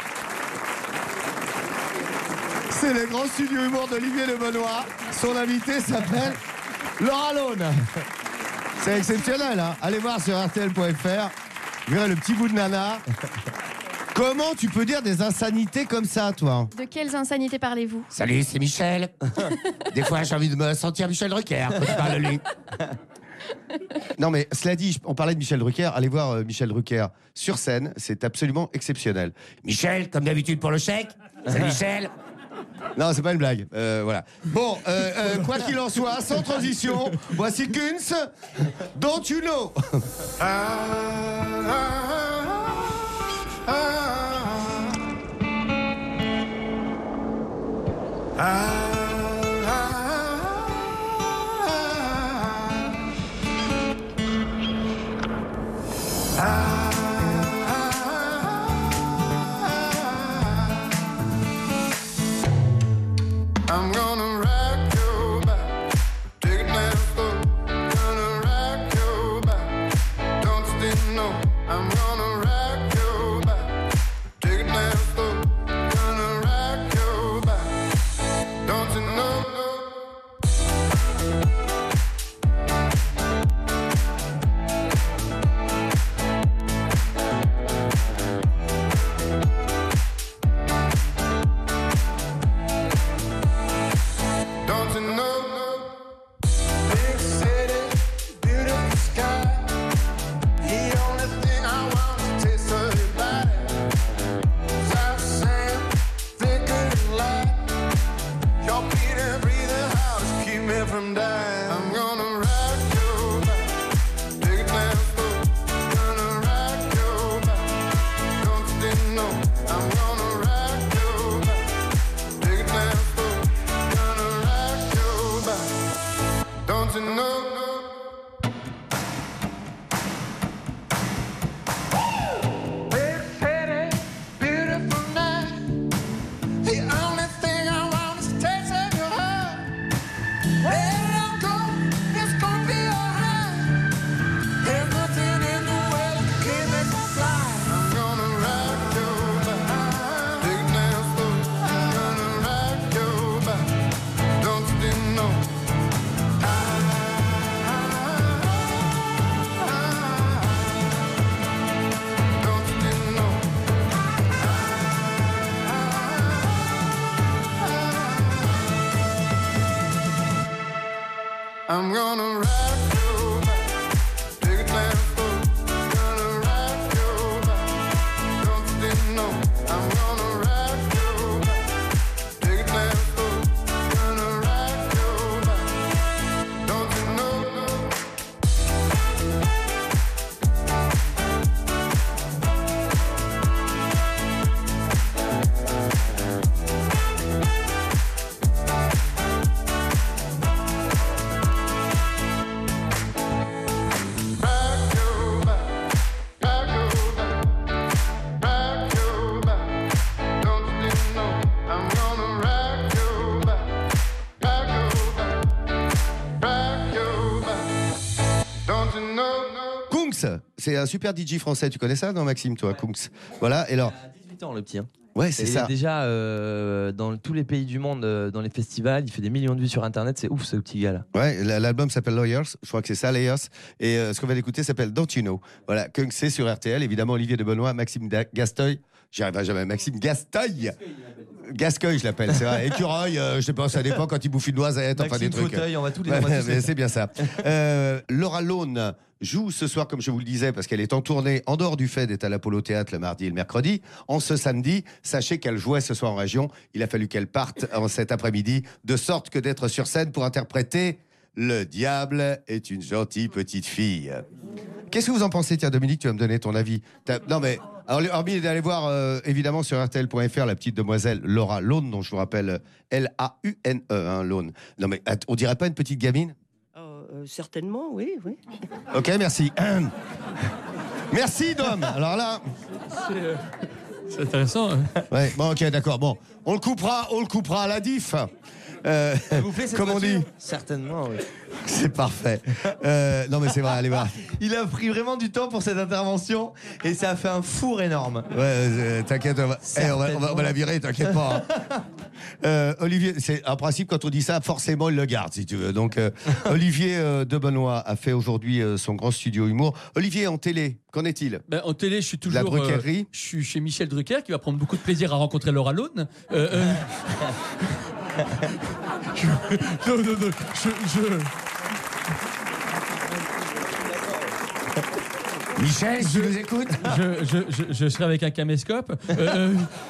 C'est le grand studio humour d'Olivier Le Benoît. Son invité s'appelle Laura Lone. C'est exceptionnel, hein. Allez voir sur R T L point F R. Vous verrez le petit bout de nana. Comment tu peux dire des insanités comme ça, toi ? De quelles insanités parlez-vous ? Salut, c'est Michel. Des fois, j'ai envie de me sentir Michel Drucker quand tu parles de lui. Non mais cela dit, on parlait de Michel Drucker. Allez voir euh, Michel Drucker sur scène. C'est absolument exceptionnel. Michel, comme d'habitude pour le chèque. Salut Michel. Non, c'est pas une blague. Euh, voilà. Bon, euh, euh, quoi qu'il en soit, sans transition, voici Kunz, Don't You Know. I'm gonna rock your back, take it down slow. Gonna rock your back, don't you still know? I'm gonna rock your back, take it down slow. Gonna rock your back, don't you know? Kungs, c'est un super D J français. Tu connais ça, non, Maxime, toi, Kungs? Voilà, et alors. Il a dix-huit ans, le petit. Hein. Ouais, c'est Et ça. Il est déjà euh, dans tous les pays du monde, euh, dans les festivals. Il fait des millions de vues sur Internet. C'est ouf, ce petit gars-là. Ouais, l'album s'appelle Lawyers. Je crois que c'est ça, Layers. Et euh, ce qu'on va écouter s'appelle Don't You Know. Voilà, Kungs, c'est sur R T L. Évidemment, Olivier de Benoît, Maxime da- Gastoy. J'y arriverai jamais. Maxime Gastoy. Gascoy, je l'appelle, c'est vrai. Écureuil, euh, je sais pas, ça dépend quand il bouffe une noisette, enfin des Maxime trucs. Fauteuil, on va tous les Ouais, on va tous mais les- c'est bien ça. Euh, Laura Lone joue ce soir, comme je vous le disais, parce qu'elle est en tournée, en dehors du fait d'être à l'Apollo Théâtre le mardi et le mercredi. En ce samedi, sachez qu'elle jouait ce soir en région. Il a fallu qu'elle parte en cet après-midi, de sorte que d'être sur scène pour interpréter Le diable est une gentille petite fille. Qu'est-ce que vous en pensez? Tiens, Dominique, tu vas me donner ton avis. T'as- Non, mais, alors, hormis d'aller voir, euh, évidemment, sur R T L point F R, la petite demoiselle Laura Lone, dont je vous rappelle L A U N E, hein, Lone. Non, mais att- on dirait pas une petite gamine? Euh, certainement, oui, oui. Ok, merci. Merci, Dom. Alors là. C'est, euh, c'est intéressant. Hein. Ouais, bon, ok, d'accord. Bon, on le coupera, on le coupera à la diff. Euh, Vous plaît cette comme on dit. voiture Certainement, oui. C'est parfait. Euh, non, mais c'est vrai, allez voir. Il a pris vraiment du temps pour cette intervention et ça a fait un four énorme. Ouais, euh, t'inquiète, on va, eh, on, va, on va- on va la virer, t'inquiète pas. hein. Euh, Olivier, c'est un principe, quand on dit ça, forcément, il le garde, si tu veux. Donc, euh, Olivier euh, de Benoît a fait aujourd'hui euh, son grand studio humour. Olivier, en télé, qu'en est-il? Ben, en télé, je suis La toujours. euh, Druckerie. je suis chez Michel Drucker qui va prendre beaucoup de plaisir à rencontrer Laura Lone. Euh, euh, je- non, non, non. Je, je- Michel, si tu nous écoutes. je, je, je, je serai avec un caméscope. Euh, euh,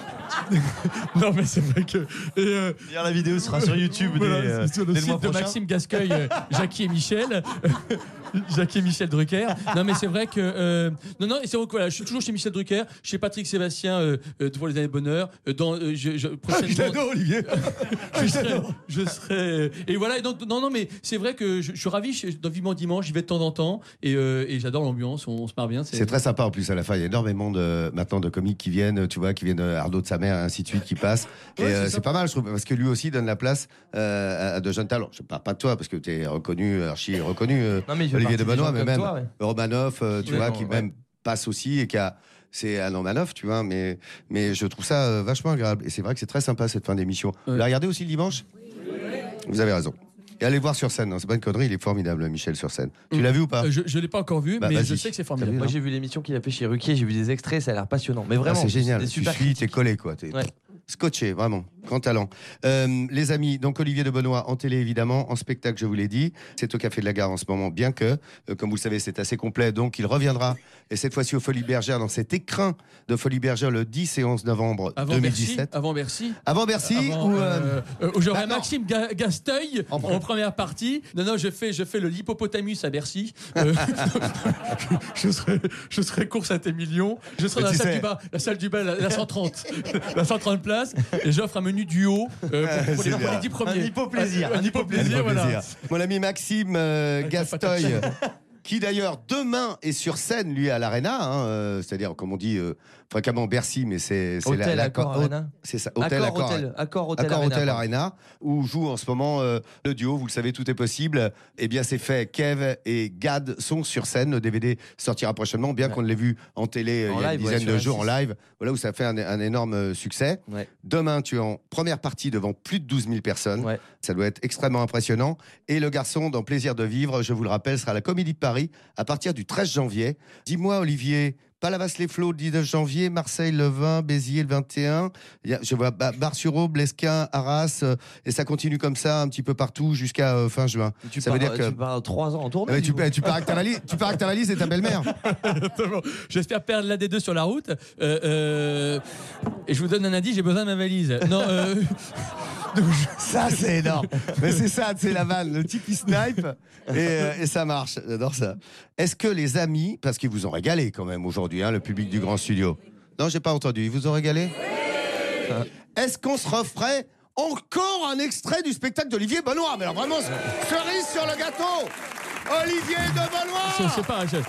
non, mais c'est vrai que. Et, euh, D'ailleurs, la vidéo sera sur YouTube voilà, dès, euh, c'est sur le dès le mois site de prochain. Maxime Gascoy, euh, Jackie et Michel. Jackie et Michel Drucker. Non, mais c'est vrai que. euh, non, non, et c'est vrai que voilà, je suis toujours chez Michel Drucker, chez Patrick Sébastien euh, euh, devant les années de bonheur. Euh, dans, euh, je, je, prochainement, J'adore, Olivier. je serai, je serai- Et voilà, et donc, non, non, mais c'est vrai que je, je suis ravi. je- Dans Vivement Dimanche, j'y vais de temps en temps. Et, euh, et j'adore l'ambiance, on, on se marre bien. C'est très sympa en plus à la fin. Il y a énormément de, maintenant de comiques qui viennent, tu vois, qui viennent euh, Arnaud de sa mère, et ainsi de suite, qui passent. Et Ouais, euh, c'est c'est ça. pas mal, je trouve, parce que lui aussi donne la place euh, à, à de jeunes talents. Je parle pas de toi, parce que tu es reconnu, archi reconnu, euh, Non, mais il fait Olivier partie de des Benoît, gens mais comme même toi, ouais. Romanoff, euh, tu Ouais, vois, non, qui ouais. même passe aussi et qui a. C'est un Romanoff, tu vois, mais, mais je trouve ça euh, vachement agréable. Et c'est vrai que c'est très sympa cette fin d'émission. Vous Ouais. la regardez aussi le dimanche? Vous avez raison. Et allez le voir sur scène, hein. C'est pas une connerie, il est formidable, Michel, sur scène. Tu Mm. l'as vu ou pas? Euh, je ne l'ai pas encore vu, Bah, mais vas-y. je sais que c'est T'as formidable. vu, Moi, non j'ai vu l'émission qu'il a fait chez Ruquier, j'ai vu des extraits, ça a l'air passionnant. Mais Ah, vraiment, c'est génial. des Tu super suis, t'es critiques. collé, quoi. T'es Ouais. scotché, vraiment. Grand talent. Euh, les amis, donc Olivier de Benoît en télé, évidemment, en spectacle, je vous l'ai dit. C'est au Café de la Gare en ce moment, bien que, euh, comme vous le savez, c'est assez complet. Donc, il reviendra, et cette fois-ci au Folies Bergères, dans cet écrin de Folies Bergères, le dix et onze novembre Avant deux mille Bercy, dix-sept. avant Bercy. Avant Bercy Avant, ou. euh, euh, euh, où j'aurai D'accord. Maxime Ga- Gasteuil En en, pre- première partie. Non, non, je fais, je fais le l'hippopotamus à Bercy. Euh, je, serai, je serai course à tes millions. Je serai Mais dans la tu salle, sais- du bas, la salle du bas, la, la cent trente. La cent trente places. Et j'offre un menu duo euh, pour, pour C'est les, pour bien. les dix premiers. Un hypoplaisir. Un, un hypoplaisir, voilà. plaisir. Mon ami Maxime euh, Avec la Gastoy, patate. qui d'ailleurs demain est sur scène, lui, à l'Arena, hein, euh, c'est-à-dire, comme on dit, euh, fréquemment Bercy, mais c'est c'est Hôtel, Accor, oh, Arena. c'est ça, Hôtel Accord, Accor, hôtel, accord, hôtel, Accor Arena, Hôtel pardon. Arena, où joue en ce moment euh, le duo, vous le savez, tout est possible. Eh bien, c'est fait. Kev et Gad sont sur scène. Le D V D sortira prochainement, bien Ouais. qu'on l'ait vu en télé euh, En il y a live, une ouais, dizaine sur de jours en M six. live. Voilà où ça fait un, un énorme euh, succès. Ouais. Demain, tu es en première partie devant plus de douze mille personnes. Ouais. Ça doit être extrêmement impressionnant. Et le garçon, dans Plaisir de vivre, je vous le rappelle, sera à la Comédie de Paris à partir du treize janvier. Dis-moi, Olivier, Palavas-les-Flots le dix-neuf janvier, Marseille le vingt, Béziers le vingt et un. Il y a- Je vois Ba- Bar-sur-Aube, Blesquin, Arras, euh, et ça continue comme ça un petit peu partout jusqu'à euh, fin juin. Tu ça pars, veut dire que tu pars trois ans en tournée. Ah, mais du tu, coup. tu pars avec ta valise, tu pars avec ta valise et ta belle-mère. Exactement. J'espère perdre l'A D deux sur la route. Euh, euh, et je vous donne un indice, j'ai besoin de ma valise. Non, euh, donc je- Ça, c'est énorme. Mais c'est ça, c'est la vanne. Le type, il snipe et, euh, et ça marche. J'adore ça. Est-ce que les amis, parce qu'ils vous ont régalé quand même aujourd'hui, hein, le public du Grand Studio. Non, j'ai pas entendu. Ils vous ont régalé? Euh, Est-ce qu'on se referait encore un extrait du spectacle d'Olivier Benoît? Mais alors vraiment, cerise sur le gâteau. Olivier de je Benoît. sais pas. je-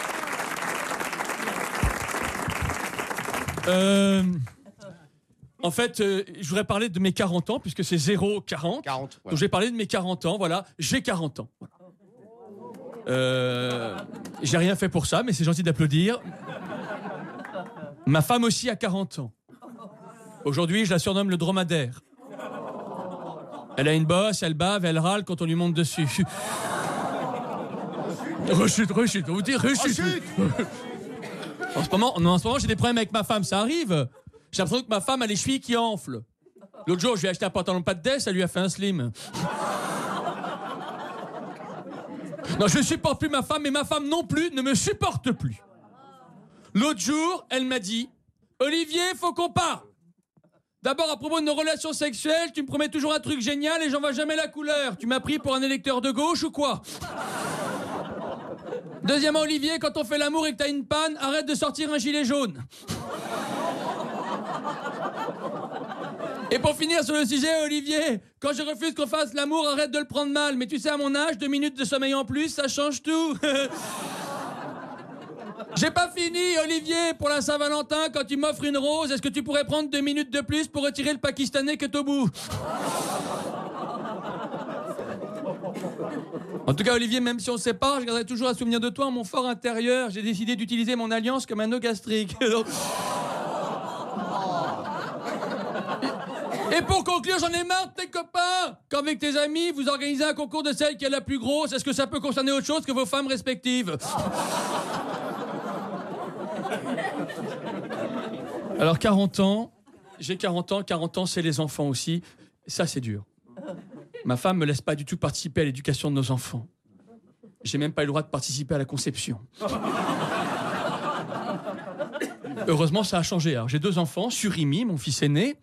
Euh, en fait, euh, je voudrais parler de mes quarante ans, puisque c'est zéro quarante. quarante. Donc Voilà. je vais parler de mes quarante ans, voilà. J'ai quarante ans. Voilà. Euh, J'ai rien fait pour ça, mais c'est gentil d'applaudir. Ma femme aussi a quarante ans. Aujourd'hui, je la surnomme le dromadaire. Elle a une bosse, elle bave, elle râle quand on lui monte dessus. Rechute, rechute, on vous dit rechute. En ce moment, non, en ce moment, j'ai des problèmes avec ma femme, ça arrive. J'ai l'impression que ma femme a les chevilles qui enflent. L'autre jour, je lui ai acheté un pantalon pas de dès, ça lui a fait un slim. Non, je ne supporte plus ma femme, mais ma femme non plus ne me supporte plus. L'autre jour, elle m'a dit « Olivier, faut qu'on parle. D'abord, à propos de nos relations sexuelles, tu me promets toujours un truc génial et j'en vois jamais la couleur. Tu m'as pris pour un électeur de gauche ou quoi ? Deuxièmement, Olivier, quand on fait l'amour et que t'as une panne, arrête de sortir un gilet jaune. Et pour finir sur le sujet, Olivier, quand je refuse qu'on fasse l'amour, arrête de le prendre mal. Mais tu sais, à mon âge, deux minutes de sommeil en plus, ça change tout. J'ai pas fini, Olivier, pour la Saint-Valentin, quand tu m'offres une rose, est-ce que tu pourrais prendre deux minutes de plus pour retirer le Pakistanais que t'es au bout ? En tout cas, Olivier, même si on se sépare, je garderai toujours un souvenir de toi en mon fort intérieur. J'ai décidé d'utiliser mon alliance comme un nœud gastrique. Et pour conclure, j'en ai marre de tes copains. Quand avec tes amis, vous organisez un concours de celle qui est la plus grosse, est-ce que ça peut concerner autre chose que vos femmes respectives ? Alors, quarante ans, j'ai quarante ans, quarante ans, c'est les enfants aussi. Ça, c'est dur. Ma femme me laisse pas du tout participer à l'éducation de nos enfants. J'ai même pas eu le droit de participer à la conception. Heureusement, ça a changé. Alors, j'ai deux enfants, Surimi, mon fils aîné.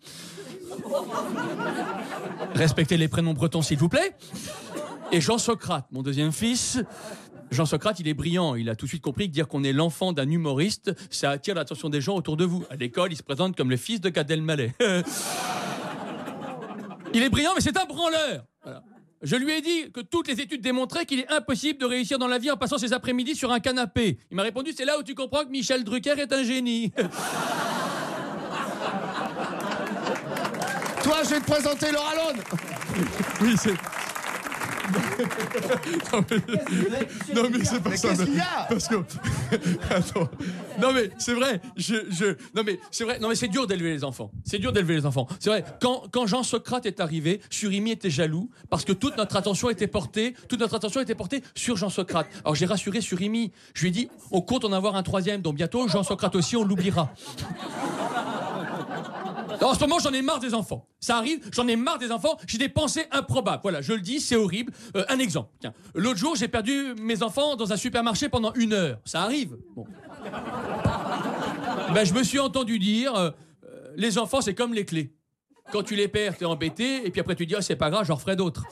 Respectez les prénoms bretons, s'il vous plaît. Et Jean-Socrate, mon deuxième fils. Jean-Socrate, il est brillant. Il a tout de suite compris que dire qu'on est l'enfant d'un humoriste, ça attire l'attention des gens autour de vous. À l'école, il se présente comme le fils de Gad Elmaleh. Il est brillant, mais c'est un branleur. Voilà. Je lui ai dit que toutes les études démontraient qu'il est impossible de réussir dans la vie en passant ses après-midi sur un canapé. Il m'a répondu, c'est là où tu comprends que Michel Drucker est un génie. Toi, je vais te présenter Laura Lone. Oui, c'est... non mais, non mais c'est pas mais ça. Qu'est-ce qu'il y a ? Parce que attends. Non mais c'est vrai. Je, je. Non mais c'est vrai. Non mais c'est dur d'élever les enfants. C'est dur d'élever les enfants. C'est vrai. Quand quand Jean-Socrate est arrivé, Surimi était jaloux parce que toute notre attention était portée, toute notre attention était portée sur Jean-Socrate. Alors j'ai rassuré Surimi. Je lui ai dit, on compte en avoir un troisième, donc bientôt Jean-Socrate aussi, on l'oubliera. En ce moment, j'en ai marre des enfants. Ça arrive, j'en ai marre des enfants. J'ai des pensées improbables. Voilà, je le dis, c'est horrible. Euh, un exemple. Tiens, l'autre jour, j'ai perdu mes enfants dans un supermarché pendant une heure. Ça arrive. Bon. Ben, je me suis entendu dire, euh, les enfants, c'est comme les clés. Quand tu les perds, t'es embêté, et puis après tu dis, oh, c'est pas grave, j'en referai d'autres.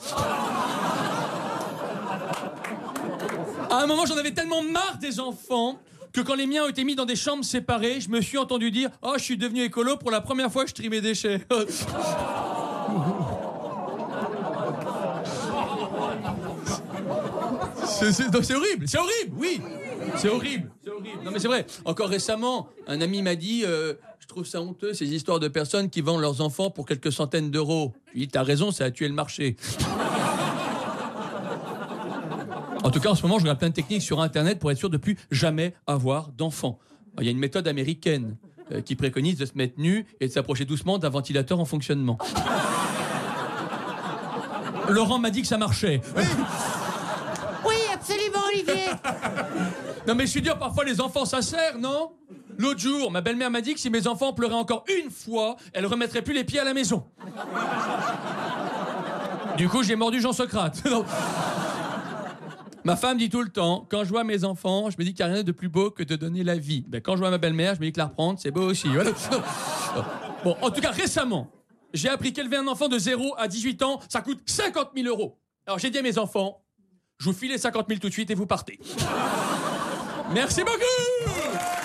À un moment, j'en avais tellement marre des enfants que quand les miens ont été mis dans des chambres séparées, je me suis entendu dire « Oh, je suis devenu écolo pour la première fois que je trie mes déchets. » C'est, c'est, non, c'est horrible, c'est horrible, oui. C'est horrible, c'est horrible. Non mais c'est vrai. Encore récemment, un ami m'a dit euh, « Je trouve ça honteux, ces histoires de personnes qui vendent leurs enfants pour quelques centaines d'euros. » Je lui dis « T'as raison, ça a tué le marché. » En tout cas, en ce moment, je regarde plein de techniques sur Internet pour être sûr de plus jamais avoir d'enfants. Il y a une méthode américaine euh, qui préconise de se mettre nu et de s'approcher doucement d'un ventilateur en fonctionnement. Laurent m'a dit que ça marchait. Oui, absolument, Olivier. Non mais je suis dur, parfois les enfants ça sert, non ? L'autre jour, ma belle-mère m'a dit que si mes enfants pleuraient encore une fois, elle remettrait plus les pieds à la maison. Du coup, j'ai mordu Jean-Socrate. Ma femme dit tout le temps, quand je vois mes enfants, je me dis qu'il n'y a rien de plus beau que de donner la vie. Ben, quand je vois ma belle-mère, je me dis que la reprendre, c'est beau aussi. Voilà. Bon, en tout cas, récemment, j'ai appris qu'élever un enfant de zéro à dix-huit ans, ça coûte cinquante mille euros. Alors j'ai dit à mes enfants, je vous file les cinquante mille tout de suite et vous partez. Merci beaucoup.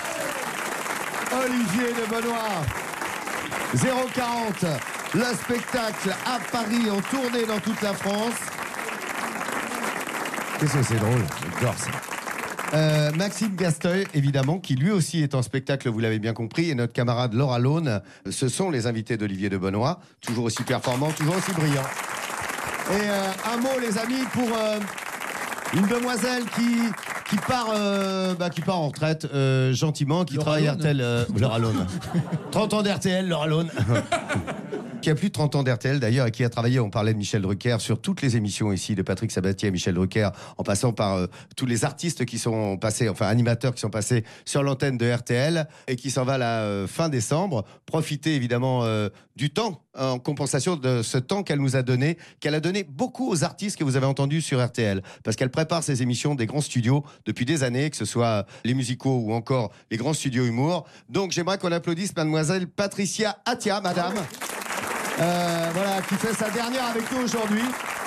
Olivier de Benoît. zéro quarante, le spectacle à Paris en tournée dans toute la France. Qu'est-ce que c'est drôle, j'adore ça. Euh, Maxime Gasteuil, évidemment, qui lui aussi est en spectacle, vous l'avez bien compris, et notre camarade Laura Lone, ce sont les invités d'Olivier de Benoît, toujours aussi performants, toujours aussi brillants. Et euh, un mot, les amis, pour euh, une demoiselle qui, qui part, euh, bah, qui part en retraite euh, gentiment, qui Laura travaille à Lone. R T L. Euh, Laura Lone. trente ans d'R T L, Laura Lone. Qui a plus de trente ans d'R T L d'ailleurs et qui a travaillé, on parlait de Michel Drucker, sur toutes les émissions ici, de Patrick Sabatier à Michel Drucker, en passant par euh, tous les artistes qui sont passés, enfin animateurs qui sont passés sur l'antenne de R T L et qui s'en va la euh, fin décembre. Profitez évidemment euh, du temps en compensation de ce temps qu'elle nous a donné, qu'elle a donné beaucoup aux artistes que vous avez entendus sur R T L, parce qu'elle prépare ses émissions des grands studios depuis des années, que ce soit les musicaux ou encore les grands studios humour. Donc j'aimerais qu'on applaudisse mademoiselle Patricia Atia, madame. Euh, voilà, qui fait sa dernière avec nous aujourd'hui.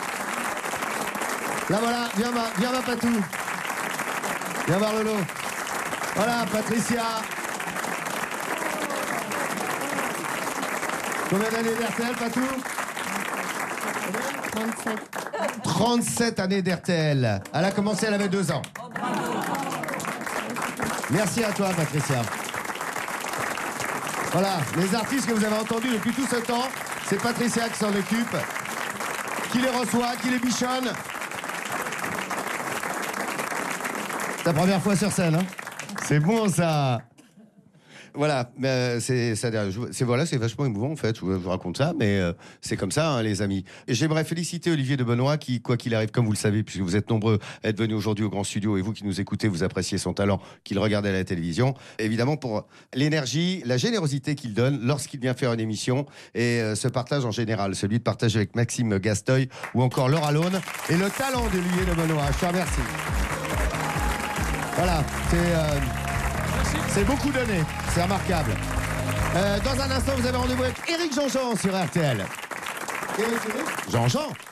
Là voilà, viens ma, viens ma Patou. Viens voir Lolo. Voilà, Patricia. Combien d'années d'R T L, Patou? trente-sept. trente-sept années d'R T L. Elle a commencé, elle avait deux ans. Merci à toi, Patricia. Voilà, les artistes que vous avez entendus depuis tout ce temps, c'est Patricia qui s'en occupe, qui les reçoit, qui les bichonne. C'est ta première fois sur scène, hein? C'est bon, ça. Voilà, mais c'est ça, c'est voilà, c'est vachement émouvant en fait. Je vous, je vous raconte ça, mais euh, c'est comme ça, hein, les amis. Et j'aimerais féliciter Olivier de Benoît qui, quoi qu'il arrive, comme vous le savez, puisque vous êtes nombreux à être venus aujourd'hui au Grand Studio et vous qui nous écoutez, vous appréciez son talent, qu'il regardait à la télévision. Évidemment pour l'énergie, la générosité qu'il donne lorsqu'il vient faire une émission et euh, ce partage en général, celui de partager avec Maxime Gasteuil ou encore Laura Lone et le talent d'Olivier de Benoît. Je te remercie. Voilà, c'est. Euh, C'est beaucoup donné, c'est remarquable. Euh, dans un instant, vous avez rendez-vous avec Éric Jean-Jean sur R T L. Éric Jean-Jean